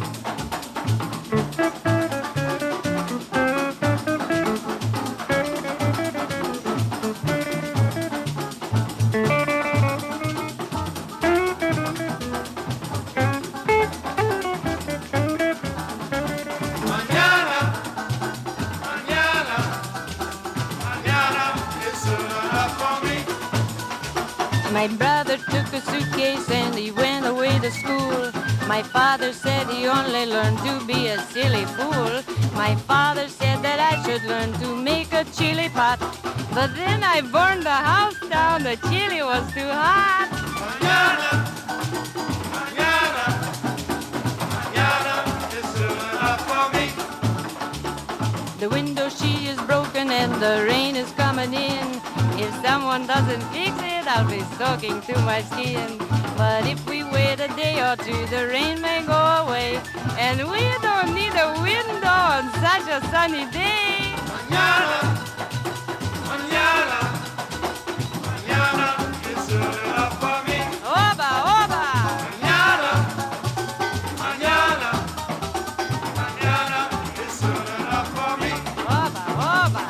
My brother took a suitcase and he went away to school. My father said he only learned to be a silly fool. My father said that I should learn to make a chili pot. But then I burned the house down, the chili was too hot. Mañana, mañana, mañana is soon enough for me. The window she is broken and the rain is coming in. If someone doesn't fix it, I'll be soaking to my skin. But if we wait a day or two, the rain may go away. And we don't need a window on such a sunny day. Mañana, mañana, mañana is soon enough for me. Oba, oba! Mañana, mañana, mañana is soon enough for me. Oba, oba!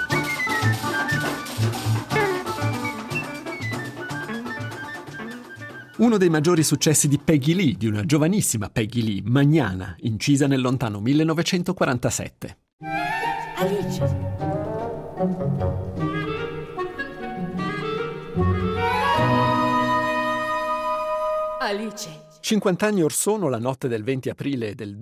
Uno dei maggiori successi di Peggy Lee, di una giovanissima Peggy Lee, Mañana, incisa nel lontano 1947. Alice. Alice, 50 anni or sono, la notte del 20 aprile del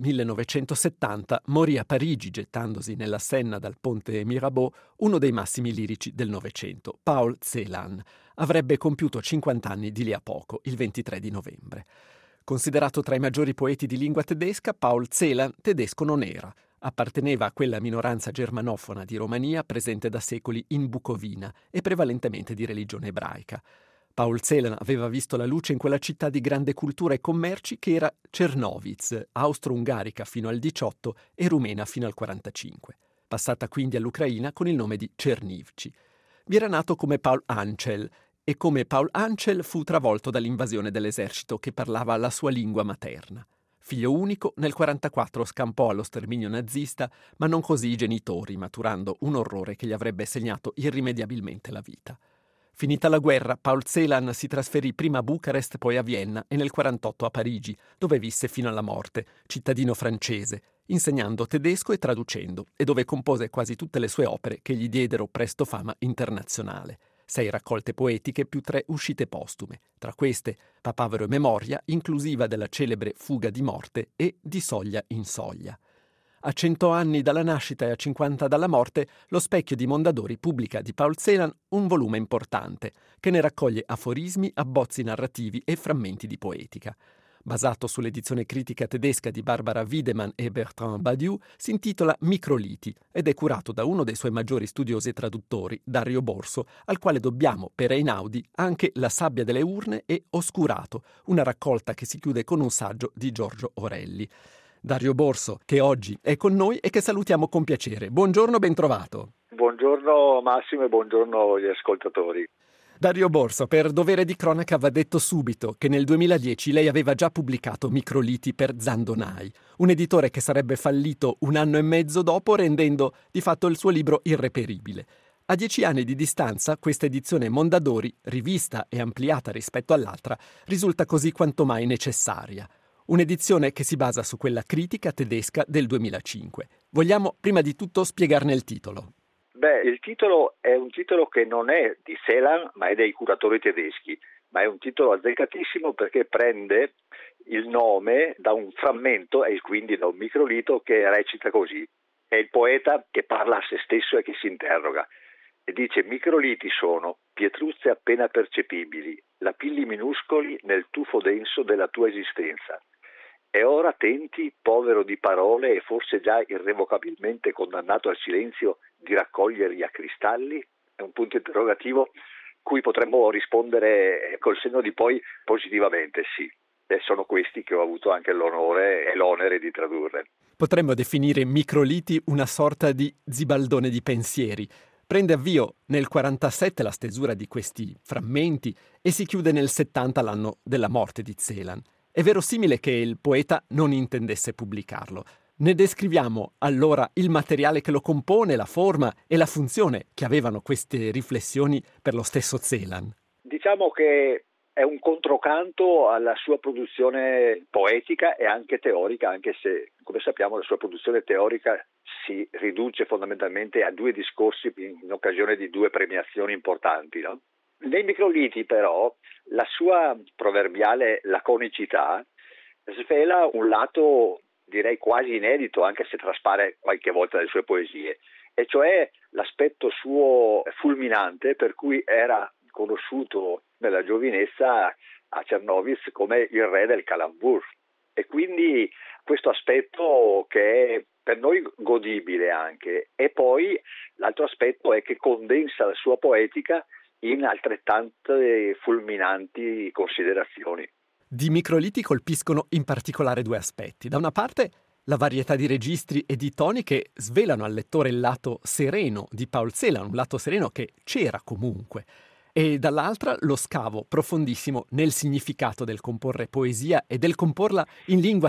1970, morì a Parigi, gettandosi nella Senna dal ponte Mirabeau, uno dei massimi lirici del Novecento, Paul Celan. Avrebbe compiuto 50 anni di lì a poco, il 23 di novembre. Considerato tra i maggiori poeti di lingua tedesca, Paul Celan tedesco non era. Apparteneva a quella minoranza germanofona di Romania presente da secoli in Bucovina e prevalentemente di religione ebraica. Paul Celan aveva visto la luce in quella città di grande cultura e commerci che era Czernowitz, austro-ungarica fino al 18 e rumena fino al 45, passata quindi all'Ucraina con il nome di Czernivci. Vi era nato come Paul Ančel e come Paul Ančel fu travolto dall'invasione dell'esercito che parlava la sua lingua materna. Figlio unico, nel 44 scampò allo sterminio nazista, ma non così i genitori, maturando un orrore che gli avrebbe segnato irrimediabilmente la vita. Finita la guerra, Paul Celan si trasferì prima a Bucarest, poi a Vienna e nel 48 a Parigi, dove visse fino alla morte, cittadino francese, insegnando tedesco e traducendo, e dove compose quasi tutte le sue opere che gli diedero presto fama internazionale. 6 raccolte poetiche più 3 uscite postume, tra queste Papavero e Memoria, inclusiva della celebre Fuga di morte e Di soglia in soglia. A 100 anni dalla nascita e a 50 dalla morte, lo Specchio di Mondadori pubblica di Paul Celan un volume importante, che ne raccoglie aforismi, abbozzi narrativi e frammenti di poetica. Basato sull'edizione critica tedesca di Barbara Wiedemann e Bertrand Badiou, si intitola Microliti ed è curato da uno dei suoi maggiori studiosi e traduttori, Dario Borso, al quale dobbiamo, per Einaudi, anche La sabbia delle urne e Oscurato, una raccolta che si chiude con un saggio di Giorgio Orelli. Dario Borso, che oggi è con noi e che salutiamo con piacere. Buongiorno, ben trovato. Buongiorno Massimo e buongiorno agli ascoltatori. Dario Borso, per dovere di cronaca va detto subito che nel 2010 lei aveva già pubblicato Microliti per Zandonai, un editore che sarebbe fallito un anno e mezzo dopo, rendendo di fatto il suo libro irreperibile. A 10 anni di distanza, questa edizione Mondadori, rivista e ampliata rispetto all'altra, risulta così quanto mai necessaria. Un'edizione che si basa su quella critica tedesca del 2005. Vogliamo prima di tutto spiegarne il titolo. Il titolo è un titolo che non è di Celan, ma è dei curatori tedeschi, ma è un titolo azzeccatissimo perché prende il nome da un frammento e quindi da un microlito che recita così. È il poeta che parla a se stesso e che si interroga e dice: microliti sono pietruzze appena percepibili, lapilli minuscoli nel tufo denso della tua esistenza. E ora tenti, povero di parole e forse già irrevocabilmente condannato al silenzio, di raccoglierli a cristalli? È un punto interrogativo cui potremmo rispondere col senno di poi positivamente, sì. E sono questi che ho avuto anche l'onore e l'onere di tradurre. Potremmo definire Microliti una sorta di zibaldone di pensieri. Prende avvio nel 47 la stesura di questi frammenti e si chiude nel 70 l'anno della morte di Celan. È verosimile che il poeta non intendesse pubblicarlo. Ne descriviamo allora il materiale che lo compone, la forma e la funzione che avevano queste riflessioni per lo stesso Celan. Diciamo che è un controcanto alla sua produzione poetica e anche teorica, anche se, come sappiamo, la sua produzione teorica si riduce fondamentalmente a 2 discorsi in occasione di 2 premiazioni importanti, no? Nei microliti però la sua proverbiale laconicità svela un lato direi quasi inedito, anche se traspare qualche volta dalle sue poesie, e cioè l'aspetto suo fulminante per cui era conosciuto nella giovinezza a Czernowitz come il re del calembour. E quindi questo aspetto che è per noi godibile anche, e poi l'altro aspetto è che condensa la sua poetica in altrettante fulminanti considerazioni. Di Microliti colpiscono in particolare 2 aspetti. Da una parte la varietà di registri e di toni che svelano al lettore il lato sereno di Paul Celan, un lato sereno che c'era comunque. E dall'altra lo scavo profondissimo nel significato del comporre poesia e del comporla in lingua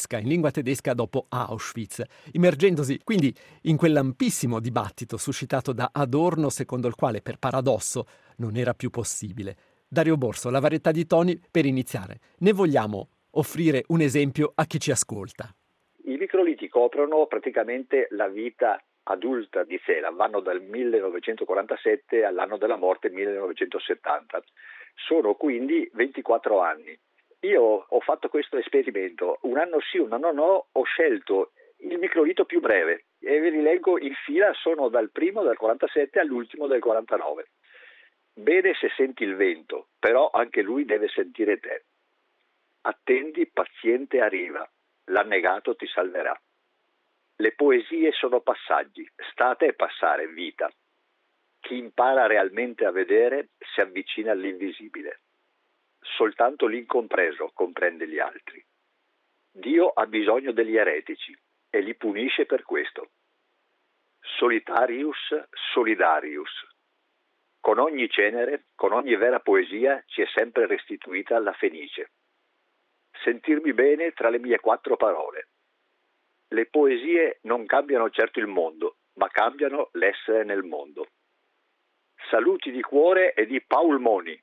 tedesca dopo Auschwitz, immergendosi quindi in quell'ampissimo dibattito suscitato da Adorno, secondo il quale per paradosso non era più possibile. Dario Borso, la varietà di toni per iniziare. Ne vogliamo offrire un esempio a chi ci ascolta? I microliti coprono praticamente la vita adulta di Celan, vanno dal 1947 all'anno della morte 1970. Sono quindi 24 anni Io ho fatto questo esperimento, un anno sì, un anno no, ho scelto il microlito più breve e ve li leggo in fila, sono dal primo del 47 all'ultimo del 49. Bene se senti il vento, però anche lui deve sentire te. Attendi, paziente arriva, l'annegato ti salverà. Le poesie sono passaggi, sta a te passare, vita. Chi impara realmente a vedere si avvicina all'invisibile. Soltanto l'incompreso comprende gli altri. Dio ha bisogno degli eretici e li punisce per questo. Solitarius, solidarius. Con ogni cenere, con ogni vera poesia ci è sempre restituita la fenice. Sentirmi bene tra le mie 4 parole. Le poesie non cambiano certo il mondo, ma cambiano l'essere nel mondo. Saluti di cuore e di Paul Moni.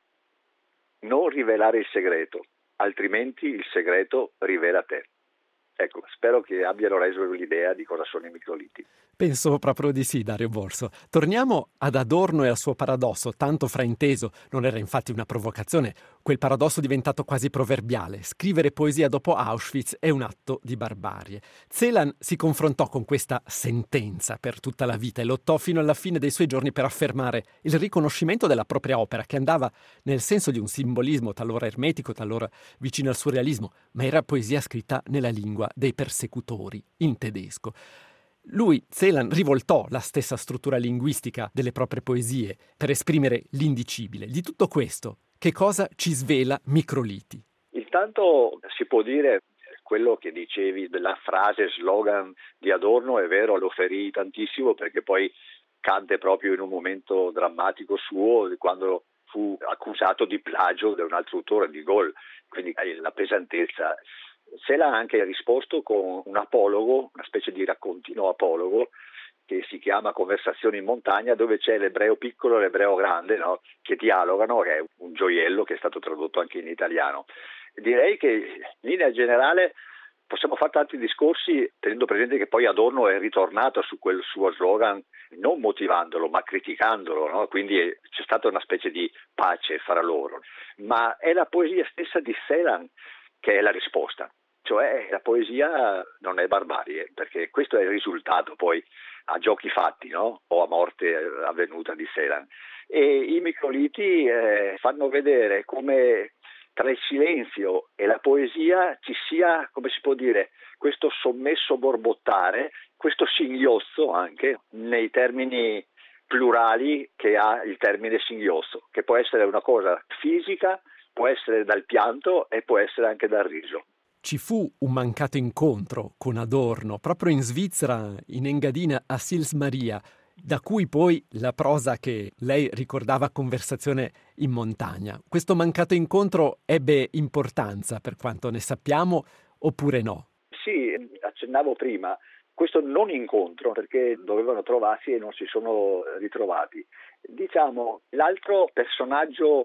Non rivelare il segreto, altrimenti il segreto rivela te. Ecco, spero che abbiano reso l'idea di cosa sono i microliti. Penso proprio di sì, Dario Borso. Torniamo ad Adorno e al suo paradosso, tanto frainteso. Non era infatti una provocazione, quel paradosso diventato quasi proverbiale. Scrivere poesia dopo Auschwitz è un atto di barbarie. Celan si confrontò con questa sentenza per tutta la vita e lottò fino alla fine dei suoi giorni per affermare il riconoscimento della propria opera, che andava nel senso di un simbolismo talora ermetico, talora vicino al surrealismo, ma era poesia scritta nella lingua dei persecutori, in tedesco. Lui, Celan, rivoltò la stessa struttura linguistica delle proprie poesie per esprimere l'indicibile. Di tutto questo, che cosa ci svela Microliti? Intanto si può dire quello che dicevi della frase slogan di Adorno, è vero, lo ferì tantissimo perché poi cadde proprio in un momento drammatico suo quando fu accusato di plagio da un altro autore, di Gaulle, quindi la pesantezza. Celan ha anche risposto con un apologo, una specie di raccontino apologo, che si chiama Conversazioni in montagna, dove c'è l'ebreo piccolo e l'ebreo grande, no? Che dialogano, che è un gioiello che è stato tradotto anche in italiano. Direi che in linea generale possiamo fare tanti discorsi tenendo presente che poi Adorno è ritornato su quel suo slogan non motivandolo ma criticandolo, no? Quindi c'è stata una specie di pace fra loro, ma è la poesia stessa di Celan che è la risposta. Cioè la poesia non è barbarie, perché questo è il risultato poi a giochi fatti, no? O a morte avvenuta di Celan. E i microliti fanno vedere come tra il silenzio e la poesia ci sia, come si può dire, questo sommesso borbottare, questo singhiozzo anche nei termini plurali che ha il termine singhiozzo, che può essere una cosa fisica, può essere dal pianto e può essere anche dal riso. Ci fu un mancato incontro con Adorno proprio in Svizzera, in Engadina, a Sils Maria, da cui poi la prosa che lei ricordava Conversazione in montagna. Questo mancato incontro ebbe importanza per quanto ne sappiamo oppure no? Sì, accennavo prima, questo non incontro perché dovevano trovarsi e non si sono ritrovati. Diciamo, l'altro personaggio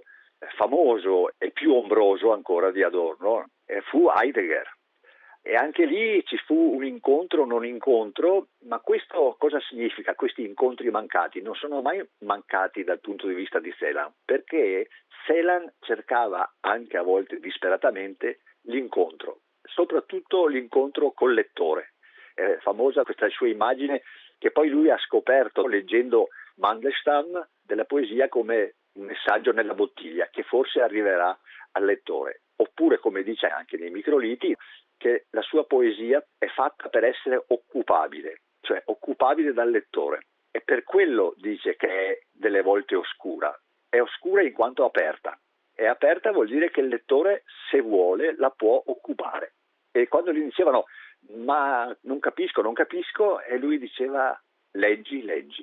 famoso e più ombroso ancora di Adorno fu Heidegger. E anche lì ci fu un incontro, non incontro, ma questo cosa significa? Questi incontri mancati non sono mai mancati dal punto di vista di Celan, perché Celan cercava anche a volte disperatamente l'incontro, soprattutto l'incontro col lettore. È famosa questa sua immagine che poi lui ha scoperto leggendo Mandelstam della poesia come un messaggio nella bottiglia che forse arriverà al lettore. Oppure, come dice anche nei microliti, che la sua poesia è fatta per essere occupabile, cioè occupabile dal lettore. E per quello dice che è delle volte oscura. È oscura in quanto aperta. E aperta vuol dire che il lettore, se vuole, la può occupare. E quando gli dicevano ma non capisco, e lui diceva leggi.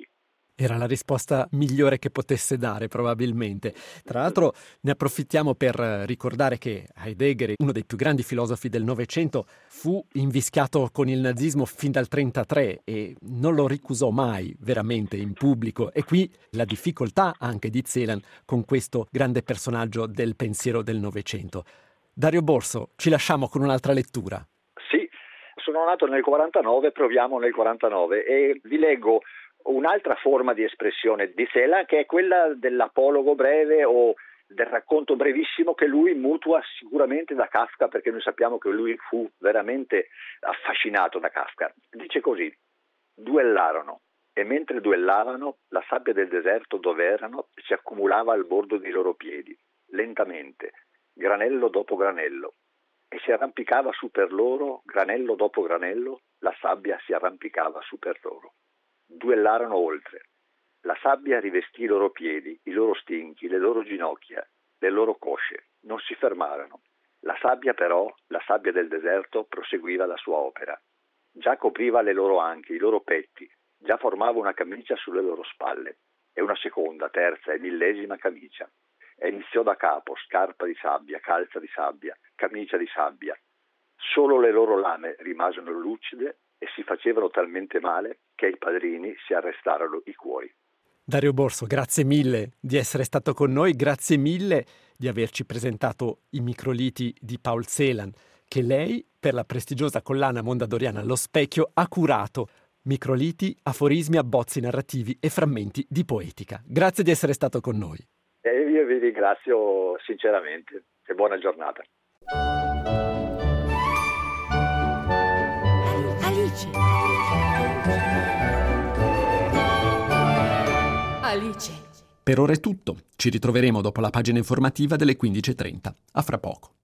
Era la risposta migliore che potesse dare, probabilmente. Tra l'altro ne approfittiamo per ricordare che Heidegger, uno dei più grandi filosofi del Novecento, fu invischiato con il nazismo fin dal 1933 e non lo ricusò mai veramente in pubblico. E qui la difficoltà anche di Celan con questo grande personaggio del pensiero del Novecento. Dario Borso, ci lasciamo con un'altra lettura. Sì, sono nato nel 49, proviamo nel 49 e vi leggo un'altra forma di espressione di Celan che è quella dell'apologo breve o del racconto brevissimo che lui mutua sicuramente da Kafka, perché noi sappiamo che lui fu veramente affascinato da Kafka. Dice così: duellarono, e mentre duellavano la sabbia del deserto dove erano si accumulava al bordo dei loro piedi, lentamente, granello dopo granello, e si arrampicava su per loro, granello dopo granello, la sabbia si arrampicava su per loro. Duellarono oltre. La sabbia rivestì i loro piedi, i loro stinchi, le loro ginocchia, le loro cosce. Non si fermarono. La sabbia però, la sabbia del deserto, proseguiva la sua opera. Già copriva le loro anche, i loro petti, già formava una camicia sulle loro spalle, e una seconda, terza e millesima camicia. E iniziò da capo, scarpa di sabbia, calza di sabbia, camicia di sabbia. Solo le loro lame rimasero lucide e si facevano talmente male che ai padrini si arrestarono i cuori. Dario Borso, grazie mille di essere stato con noi, grazie mille di averci presentato i microliti di Paul Celan, che lei, per la prestigiosa collana mondadoriana Lo Specchio, ha curato. Microliti, aforismi, abbozzi narrativi e frammenti di poetica. Grazie di essere stato con noi. E io vi ringrazio sinceramente e buona giornata. Alice. Per ora è tutto. Ci ritroveremo dopo la pagina informativa delle 15:30. A fra poco.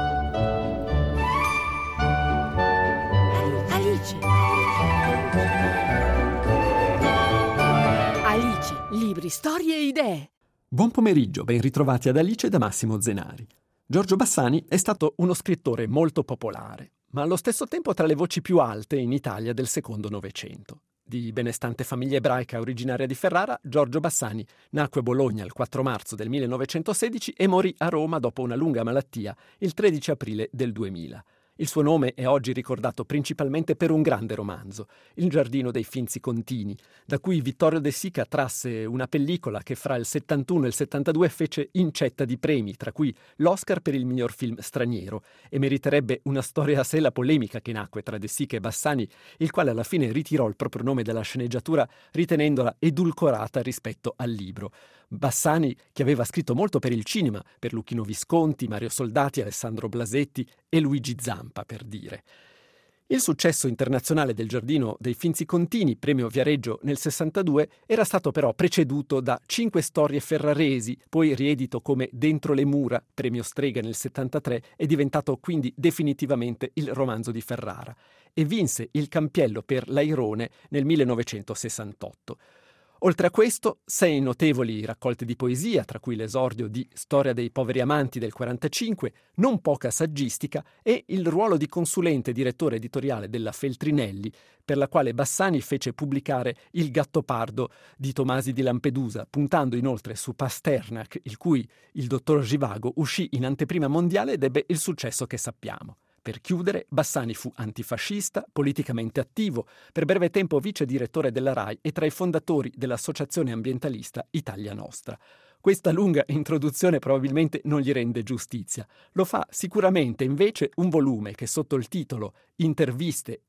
Alice, libri, storie e idee. Buon pomeriggio, ben ritrovati ad Alice da Massimo Zenari. Giorgio Bassani è stato uno scrittore molto popolare, ma allo stesso tempo tra le voci più alte in Italia del secondo Novecento. Di benestante famiglia ebraica originaria di Ferrara, Giorgio Bassani nacque a Bologna il 4 marzo del 1916 e morì a Roma dopo una lunga malattia il 13 aprile del 2000. Il suo nome è oggi ricordato principalmente per un grande romanzo, Il giardino dei Finzi Contini, da cui Vittorio De Sica trasse una pellicola che fra il 71 e il 72 fece incetta di premi, tra cui l'Oscar per il miglior film straniero, e meriterebbe una storia a sé la polemica che nacque tra De Sica e Bassani, il quale alla fine ritirò il proprio nome dalla sceneggiatura ritenendola edulcorata rispetto al libro. Bassani, che aveva scritto molto per il cinema, per Luchino Visconti, Mario Soldati, Alessandro Blasetti e Luigi Zampa, per dire. Il successo internazionale del Giardino dei Finzi Contini, premio Viareggio nel 62, era stato però preceduto da 5 storie ferraresi, poi riedito come Dentro le mura, premio Strega nel 73, è diventato quindi definitivamente il romanzo di Ferrara, e vinse il Campiello per L'Airone nel 1968. Oltre a questo, 6 notevoli raccolte di poesia, tra cui l'esordio di Storia dei poveri amanti del 45, non poca saggistica, e il ruolo di consulente direttore editoriale della Feltrinelli, per la quale Bassani fece pubblicare Il Gattopardo di Tomasi di Lampedusa, puntando inoltre su Pasternak, il cui Il dottor Givago uscì in anteprima mondiale ed ebbe il successo che sappiamo. Per chiudere, Bassani fu antifascista, politicamente attivo, per breve tempo vice direttore della RAI e tra i fondatori dell'associazione ambientalista Italia Nostra. Questa lunga introduzione probabilmente non gli rende giustizia. Lo fa sicuramente invece un volume che sotto il titolo Interviste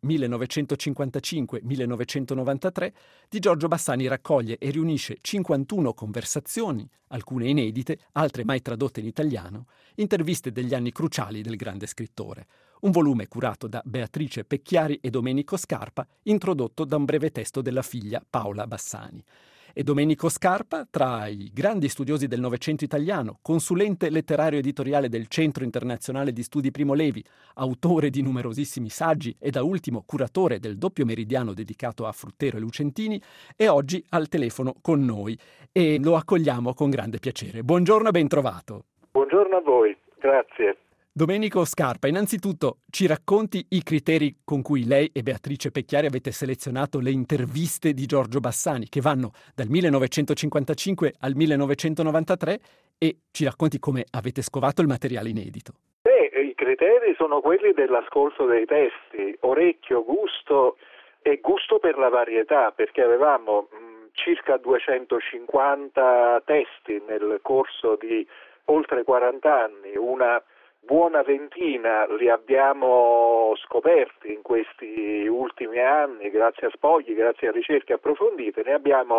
1955-1993 di Giorgio Bassani raccoglie e riunisce 51 conversazioni, alcune inedite, altre mai tradotte in italiano, interviste degli anni cruciali del grande scrittore. Un volume curato da Beatrice Pecchiari e Domenico Scarpa, introdotto da un breve testo della figlia Paola Bassani. E Domenico Scarpa, tra i grandi studiosi del Novecento italiano, consulente letterario editoriale del Centro Internazionale di Studi Primo Levi, autore di numerosissimi saggi e da ultimo curatore del doppio meridiano dedicato a Fruttero e Lucentini, è oggi al telefono con noi e lo accogliamo con grande piacere. Buongiorno e ben trovato. Buongiorno a voi, grazie. Domenico Scarpa, innanzitutto ci racconti i criteri con cui lei e Beatrice Pecchiari avete selezionato le interviste di Giorgio Bassani, che vanno dal 1955 al 1993, e ci racconti come avete scovato il materiale inedito. I criteri sono quelli dell'ascolto dei testi, orecchio, gusto e gusto per la varietà, perché avevamo circa 250 testi nel corso di oltre 40 anni, una buona ventina li abbiamo scoperti in questi ultimi anni, grazie a spogli, grazie a ricerche approfondite, ne abbiamo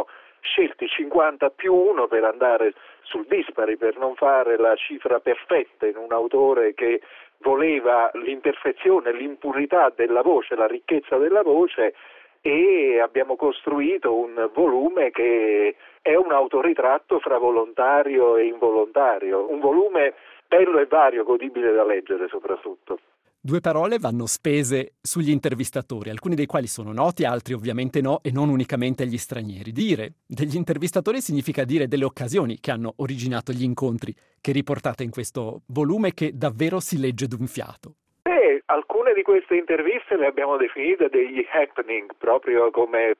scelti 50 più 1 per andare sul dispari, per non fare la cifra perfetta in un autore che voleva l'imperfezione, l'impurità della voce, la ricchezza della voce, e abbiamo costruito un volume che è un autoritratto fra volontario e involontario, un volume bello e vario, godibile da leggere soprattutto. 2 parole vanno spese sugli intervistatori, alcuni dei quali sono noti, altri ovviamente no, e non unicamente agli stranieri. Dire degli intervistatori significa dire delle occasioni che hanno originato gli incontri che riportate in questo volume che davvero si legge d'un fiato. Alcune di queste interviste le abbiamo definite degli happening, proprio come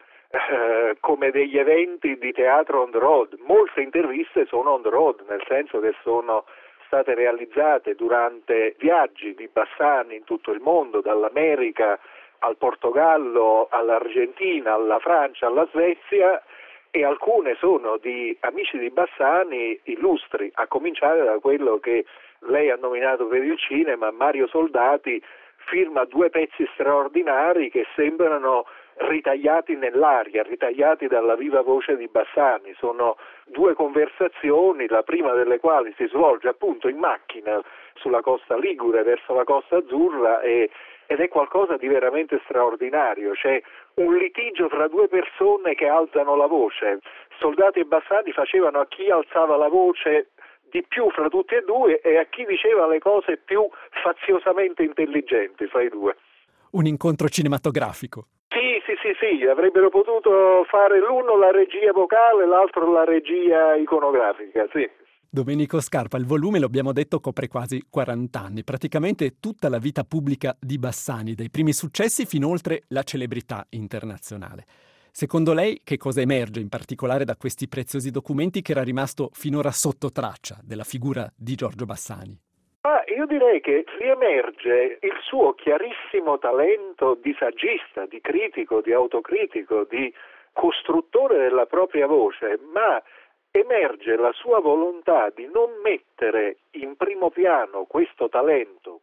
degli eventi di teatro on the road. Molte interviste sono on the road, nel senso che sono state realizzate durante viaggi di Bassani in tutto il mondo, dall'America al Portogallo, all'Argentina, alla Francia, alla Svezia, e alcune sono di amici di Bassani illustri, a cominciare da quello che lei ha nominato per il cinema, Mario Soldati. Firma 2 pezzi straordinari che sembrano ritagliati nell'aria, ritagliati dalla viva voce di Bassani. Sono 2 conversazioni, la prima delle quali si svolge appunto in macchina sulla costa ligure verso la costa azzurra ed è qualcosa di veramente straordinario. C'è un litigio fra 2 persone che alzano la voce. Soldati e Bassani facevano a chi alzava la voce di più fra tutti e 2 e a chi diceva le cose più faziosamente intelligenti fra i 2. Un incontro cinematografico. Sì, avrebbero potuto fare l'uno la regia vocale, l'altro la regia iconografica, sì. Domenico Scarpa, il volume, lo abbiamo detto, copre quasi 40 anni, praticamente tutta la vita pubblica di Bassani, dai primi successi fino oltre la celebrità internazionale. Secondo lei, che cosa emerge in particolare da questi preziosi documenti che era rimasto finora sotto traccia della figura di Giorgio Bassani? Io direi che riemerge il suo chiarissimo talento di saggista, di critico, di autocritico, di costruttore della propria voce, ma emerge la sua volontà di non mettere in primo piano questo talento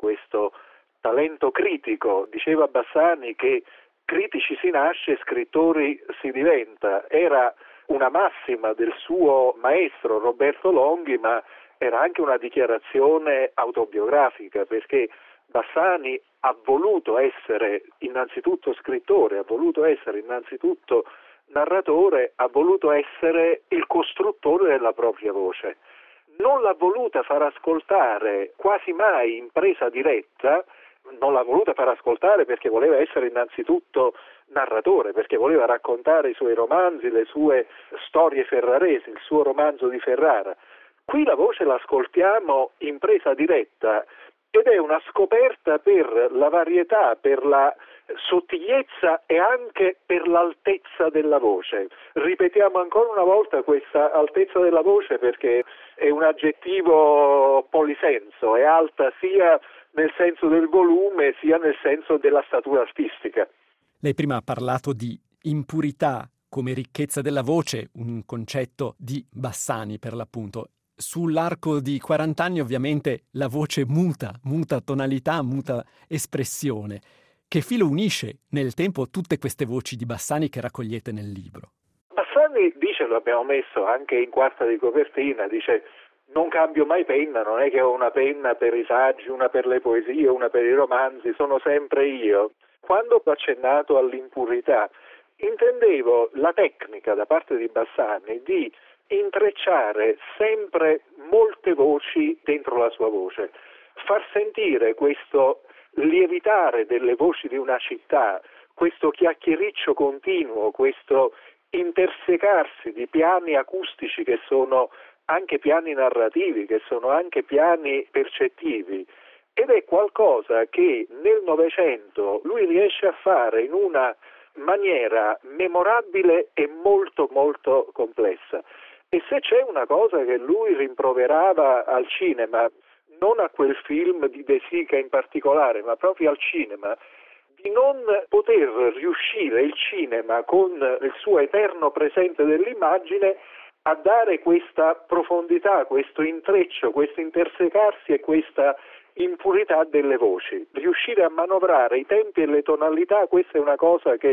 critico. Diceva Bassani che critici si nasce, scrittori si diventa. Era una massima del suo maestro Roberto Longhi, ma era anche una dichiarazione autobiografica, perché Bassani ha voluto essere innanzitutto scrittore, ha voluto essere innanzitutto narratore, ha voluto essere il costruttore della propria voce. Non l'ha voluta far ascoltare quasi mai in presa diretta, non l'ha voluta far ascoltare perché voleva essere innanzitutto narratore, perché voleva raccontare i suoi romanzi, le sue storie ferraresi, il suo romanzo di Ferrara. Qui la voce l'ascoltiamo in presa diretta ed è una scoperta per la varietà, per la sottigliezza e anche per l'altezza della voce. Ripetiamo ancora una volta questa altezza della voce perché è un aggettivo polisenso, è alta sia nel senso del volume sia nel senso della statura artistica. Lei prima ha parlato di impurità come ricchezza della voce, un concetto di Bassani per l'appunto. Sull'arco di 40 anni ovviamente la voce muta tonalità, muta espressione. Che filo unisce nel tempo tutte queste voci di Bassani che raccogliete nel libro? Bassani dice, lo abbiamo messo anche in quarta di copertina, dice: non cambio mai penna, non è che ho una penna per i saggi, una per le poesie, una per i romanzi, sono sempre io. Quando ho accennato all'impurità, intendevo la tecnica da parte di Bassani di intrecciare sempre molte voci dentro la sua voce, far sentire questo lievitare delle voci di una città, questo chiacchiericcio continuo, questo intersecarsi di piani acustici che sono anche piani narrativi, che sono anche piani percettivi, ed è qualcosa che nel Novecento lui riesce a fare in una maniera memorabile e molto molto complessa. E se c'è una cosa che lui rimproverava al cinema, non a quel film di De Sica in particolare, ma proprio al cinema, di non poter riuscire il cinema con il suo eterno presente dell'immagine a dare questa profondità, questo intreccio, questo intersecarsi e questa impurità delle voci. Riuscire a manovrare i tempi e le tonalità, questa è una cosa che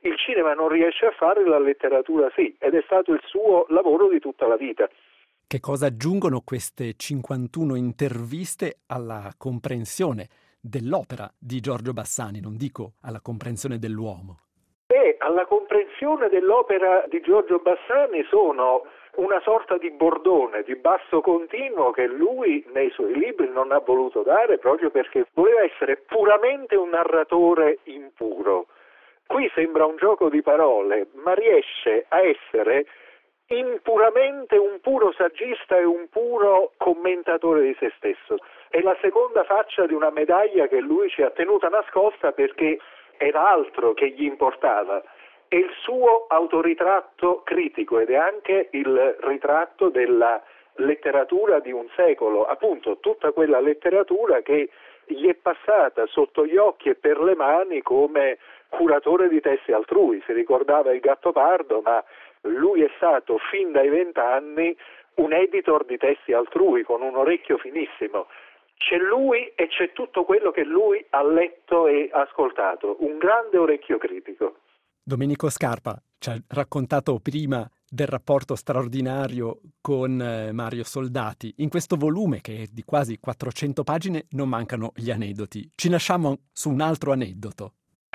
Il cinema non riesce a fare, la letteratura sì, ed è stato il suo lavoro di tutta la vita. Che cosa aggiungono queste 51 interviste alla comprensione dell'opera di Giorgio Bassani, non dico alla comprensione dell'uomo? Alla comprensione dell'opera di Giorgio Bassani sono una sorta di bordone, di basso continuo che lui nei suoi libri non ha voluto dare proprio perché voleva essere puramente un narratore impuro. Qui sembra un gioco di parole, ma riesce a essere impuramente un puro saggista e un puro commentatore di se stesso. È la seconda faccia di una medaglia che lui ci ha tenuta nascosta perché era altro che gli importava. È il suo autoritratto critico ed è anche il ritratto della letteratura di un secolo, appunto tutta quella letteratura che gli è passata sotto gli occhi e per le mani come curatore di testi altrui. Si ricordava il Gattopardo, ma lui è stato fin dai 20 anni un editor di testi altrui con un orecchio finissimo. C'è lui e c'è tutto quello che lui ha letto e ascoltato, un grande orecchio critico. Domenico Scarpa ci ha raccontato prima del rapporto straordinario con Mario Soldati. In questo volume, che è di quasi 400 pagine, non mancano gli aneddoti. Ci lasciamo su un altro aneddoto.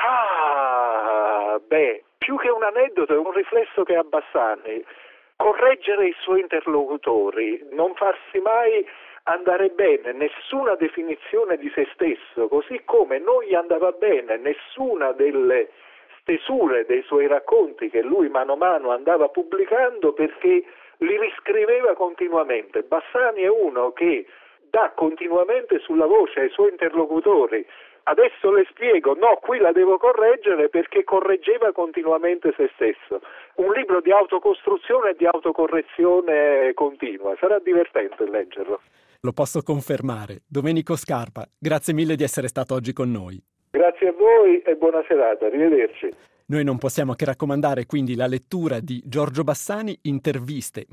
Più che un aneddoto è un riflesso che ha Bassani. Correggere i suoi interlocutori, non farsi mai andare bene nessuna definizione di se stesso, così come non gli andava bene nessuna delle stesure dei suoi racconti che lui mano a mano andava pubblicando perché li riscriveva continuamente. Bassani è uno che dà continuamente sulla voce ai suoi interlocutori: adesso le spiego, no, qui la devo correggere, perché correggeva continuamente se stesso. Un libro di autocostruzione e di autocorrezione continua, sarà divertente leggerlo. Lo posso confermare. Domenico Scarpa, grazie mille di essere stato oggi con noi. Grazie a voi e buona serata, arrivederci. Noi non possiamo che raccomandare quindi la lettura di Giorgio Bassani, Interviste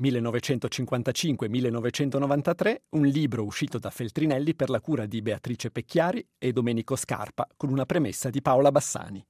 1955-1993, un libro uscito da Feltrinelli per la cura di Beatrice Pecchiari e Domenico Scarpa, con una premessa di Paola Bassani.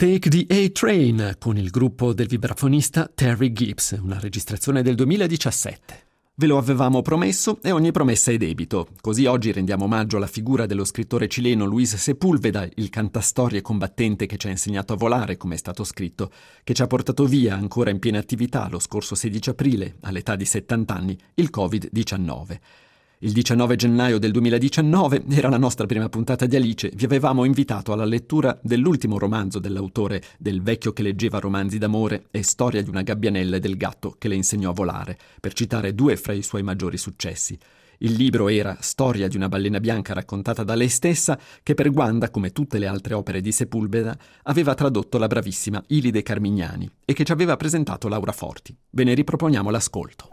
Take the A-Train con il gruppo del vibrafonista Terry Gibbs, una registrazione del 2017. Ve lo avevamo promesso e ogni promessa è debito. Così oggi rendiamo omaggio alla figura dello scrittore cileno Luis Sepúlveda, il cantastorie combattente che ci ha insegnato a volare, come è stato scritto, che ci ha portato via ancora in piena attività lo scorso 16 aprile, all'età di 70 anni, il Covid-19. Il 19 gennaio del 2019 era la nostra prima puntata di Alice. Vi avevamo invitato alla lettura dell'ultimo romanzo dell'autore del Vecchio che leggeva romanzi d'amore e Storia di una gabbianella e del gatto che le insegnò a volare, per citare due fra i suoi maggiori successi. Il libro era Storia di una balena bianca raccontata da lei stessa, che per Guanda, come tutte le altre opere di Sepúlveda, aveva tradotto la bravissima Ilide Carmignani e che ci aveva presentato Laura Forti. Ve ne riproponiamo l'ascolto.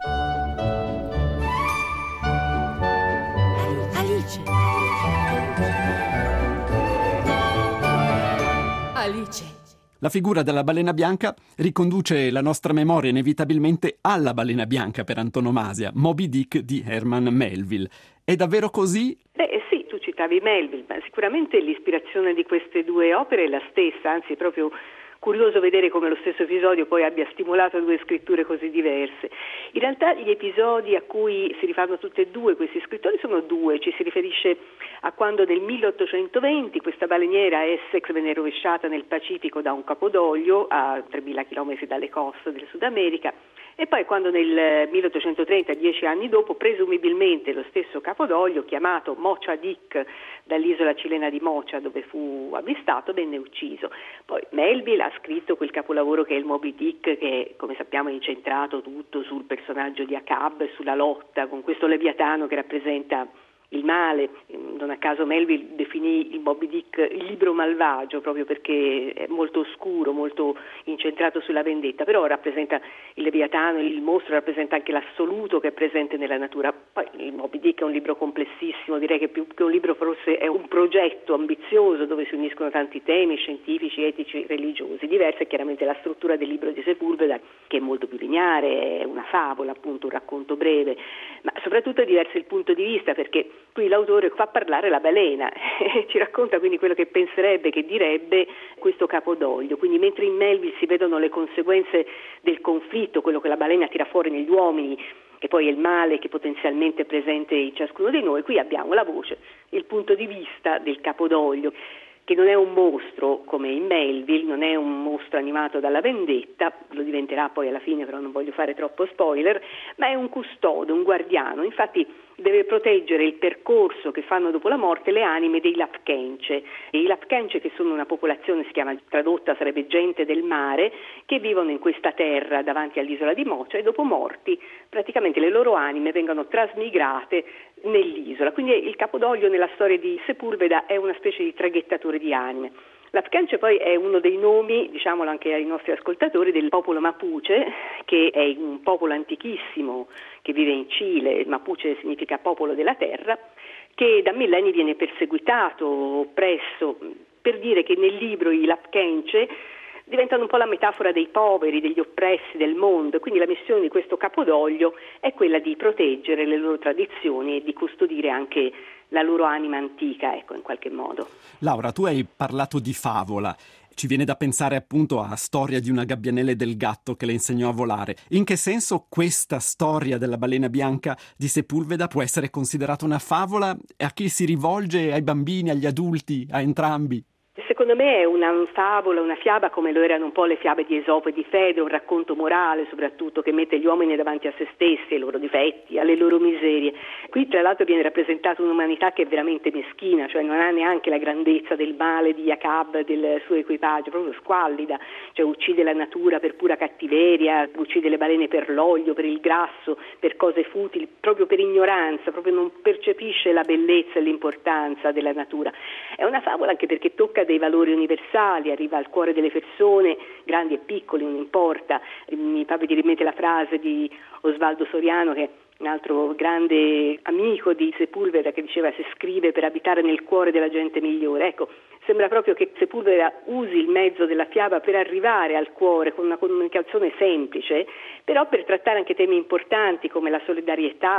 Alice. La figura della balena bianca riconduce la nostra memoria inevitabilmente alla balena bianca per antonomasia, Moby Dick di Herman Melville. È davvero così? Sì, tu citavi Melville, ma sicuramente l'ispirazione di queste due opere è la stessa, anzi è proprio curioso vedere come lo stesso episodio poi abbia stimolato due scritture così diverse. In realtà gli episodi a cui si rifanno tutti e due questi scrittori sono due. Ci si riferisce a quando nel 1820 questa baleniera Essex venne rovesciata nel Pacifico da un capodoglio a 3.000 km dalle coste del Sud America, e poi quando nel 1830, 10 anni dopo, presumibilmente lo stesso capodoglio, chiamato Mocha Dick dall'isola cilena di Mocha dove fu avvistato, venne ucciso. Poi Melville ha scritto quel capolavoro che è il Moby Dick, che come sappiamo è incentrato tutto sul personaggio di Ahab, sulla lotta con questo leviatano che rappresenta il male. Non a caso Melville definì il Moby Dick il libro malvagio, proprio perché è molto oscuro, molto incentrato sulla vendetta, però rappresenta il leviatano, il mostro rappresenta anche l'assoluto che è presente nella natura. Poi il Moby Dick è un libro complessissimo, direi che più che un libro forse è un progetto ambizioso dove si uniscono tanti temi scientifici, etici, religiosi. Diversa è chiaramente la struttura del libro di Sepúlveda, che è molto più lineare, è una favola, appunto un racconto breve, ma soprattutto è diverso il punto di vista, perché qui l'autore fa parlare la balena e ci racconta quindi quello che penserebbe, che direbbe questo capodoglio. Quindi mentre in Melville si vedono le conseguenze del conflitto, quello che la balena tira fuori negli uomini, e poi è il male che potenzialmente è presente in ciascuno di noi, qui abbiamo la voce, il punto di vista del capodoglio, che non è un mostro come in Melville, non è un mostro animato dalla vendetta, lo diventerà poi alla fine, però non voglio fare troppo spoiler, ma è un custode, un guardiano. Infatti deve proteggere il percorso che fanno dopo la morte le anime dei Lapkenche. E i Lapkenche, che sono una popolazione, si chiama, tradotta sarebbe gente del mare, che vivono in questa terra davanti all'isola di Mocha, e dopo morti praticamente le loro anime vengono trasmigrate nell'isola. Quindi il capodoglio nella storia di Sepúlveda è una specie di traghettatore di anime. Lapkenche poi è uno dei nomi, diciamolo anche ai nostri ascoltatori, del popolo Mapuche, che è un popolo antichissimo che vive in Cile. Mapuche significa popolo della terra, che da millenni viene perseguitato, oppresso. Per dire che nel libro i Lapkenche diventano un po' la metafora dei poveri, degli oppressi del mondo, quindi la missione di questo capodoglio è quella di proteggere le loro tradizioni e di custodire anche la loro anima antica, ecco, in qualche modo. Laura, tu hai parlato di favola. Ci viene da pensare appunto a Storia di una gabbianella e del gatto che le insegnò a volare. In che senso questa storia della balena bianca di Sepúlveda può essere considerata una favola? A chi si rivolge? Ai bambini, agli adulti, a entrambi? Secondo me è una favola, una fiaba come lo erano un po' le fiabe di Esopo e di Fede, un racconto morale soprattutto che mette gli uomini davanti a se stessi, ai loro difetti, alle loro miserie. Qui tra l'altro viene rappresentata un'umanità che è veramente meschina, cioè non ha neanche la grandezza del male di Ahab, del suo equipaggio, proprio squallida, cioè uccide la natura per pura cattiveria, uccide le balene per l'olio, per il grasso, per cose futili, proprio per ignoranza, proprio non percepisce la bellezza e l'importanza della natura. È una favola anche perché tocca dei valori universali, arriva al cuore delle persone, grandi e piccoli, non importa. Mi fa venire in mente la frase di Osvaldo Soriano, che è un altro grande amico di Sepúlveda, che diceva: si scrive per abitare nel cuore della gente migliore. Ecco, sembra proprio che Sepúlveda usi il mezzo della fiaba per arrivare al cuore con una comunicazione semplice, però per trattare anche temi importanti come la solidarietà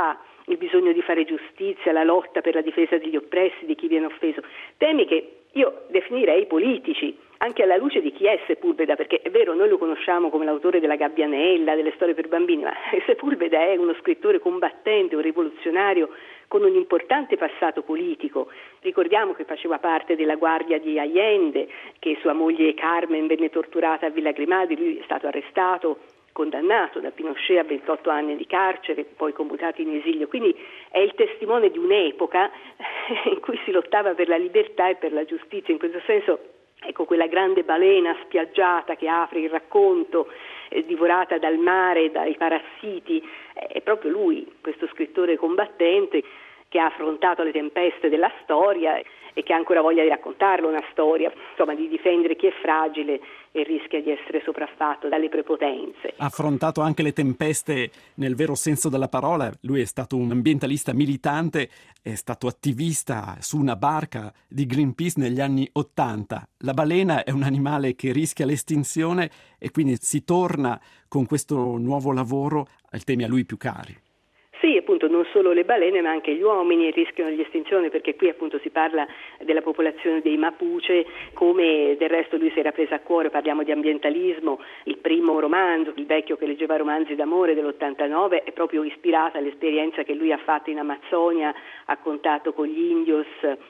il bisogno di fare giustizia, la lotta per la difesa degli oppressi, di chi viene offeso, temi che io definirei politici, anche alla luce di chi è Sepulveda, perché è vero, noi lo conosciamo come l'autore della Gabbianella, delle storie per bambini, ma Sepulveda è uno scrittore combattente, un rivoluzionario con un importante passato politico. Ricordiamo che faceva parte della guardia di Allende, che sua moglie Carmen venne torturata a Villa Grimaldi, lui è stato arrestato, condannato da Pinochet a 28 anni di carcere, poi commutato in esilio, quindi è il testimone di un'epoca in cui si lottava per la libertà e per la giustizia. In questo senso, ecco, quella grande balena spiaggiata che apre il racconto, divorata dal mare, dai parassiti, è proprio lui, questo scrittore combattente che ha affrontato le tempeste della storia e che ha ancora voglia di raccontarlo una storia, insomma di difendere chi è fragile e rischia di essere sopraffatto dalle prepotenze. Ha affrontato anche le tempeste nel vero senso della parola. Lui è stato un ambientalista militante, è stato attivista su una barca di Greenpeace negli anni '80. La balena è un animale che rischia l'estinzione e quindi si torna con questo nuovo lavoro ai temi a lui più cari. Sì, appunto, non solo le balene ma anche gli uomini rischiano di estinzione, perché qui appunto si parla della popolazione dei Mapuche, come del resto lui si era preso a cuore, parliamo di ambientalismo. Il primo romanzo, Il vecchio che leggeva romanzi d'amore dell'89, è proprio ispirata all'esperienza che lui ha fatto in Amazzonia, a contatto con gli indios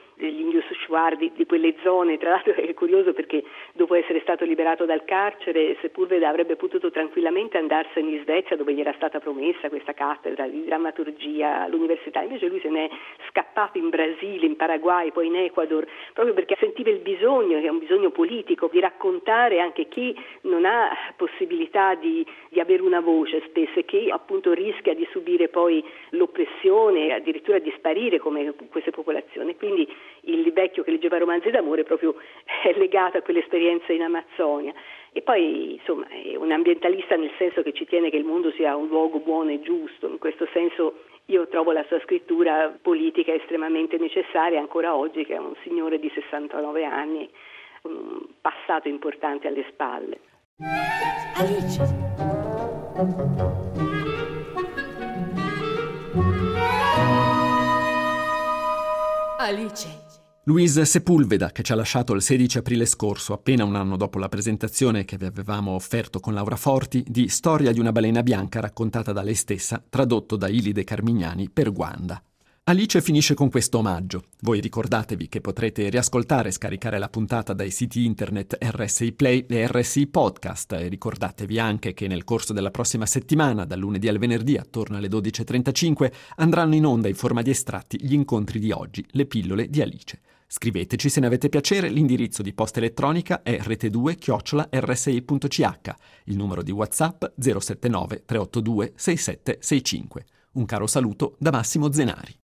Shuar di quelle zone. Tra l'altro è curioso perché dopo essere stato liberato dal carcere Sepulveda avrebbe potuto tranquillamente andarsene in Svezia, dove gli era stata promessa questa cattedra di drammaturgia all'università, invece lui se n'è scappato in Brasile, in Paraguay, poi in Ecuador, proprio perché sentiva il bisogno, che è un bisogno politico, di raccontare anche chi non ha possibilità di avere una voce spesso e che appunto rischia di subire poi l'oppressione, addirittura di sparire come queste popolazioni. Quindi Il vecchio che leggeva romanzi d'amore proprio è legato a quell'esperienza in Amazzonia. E poi insomma è un ambientalista nel senso che ci tiene che il mondo sia un luogo buono e giusto. In questo senso io trovo la sua scrittura politica estremamente necessaria ancora oggi, che è un signore di 69 anni, un passato importante alle spalle. Alice. Luis Sepulveda, che ci ha lasciato il 16 aprile scorso, appena un anno dopo la presentazione che vi avevamo offerto con Laura Forti, di Storia di una balena bianca raccontata da lei stessa, tradotto da Ilide Carmignani per Guanda. Alice finisce con questo omaggio. Voi ricordatevi che potrete riascoltare e scaricare la puntata dai siti internet RSI Play e RSI Podcast, e ricordatevi anche che nel corso della prossima settimana, dal lunedì al venerdì attorno alle 12.35, andranno in onda in forma di estratti gli incontri di oggi, le pillole di Alice. Scriveteci se ne avete piacere, l'indirizzo di posta elettronica è rete2@rsi.ch, il numero di WhatsApp 079 382 6765. Un caro saluto da Massimo Zenari.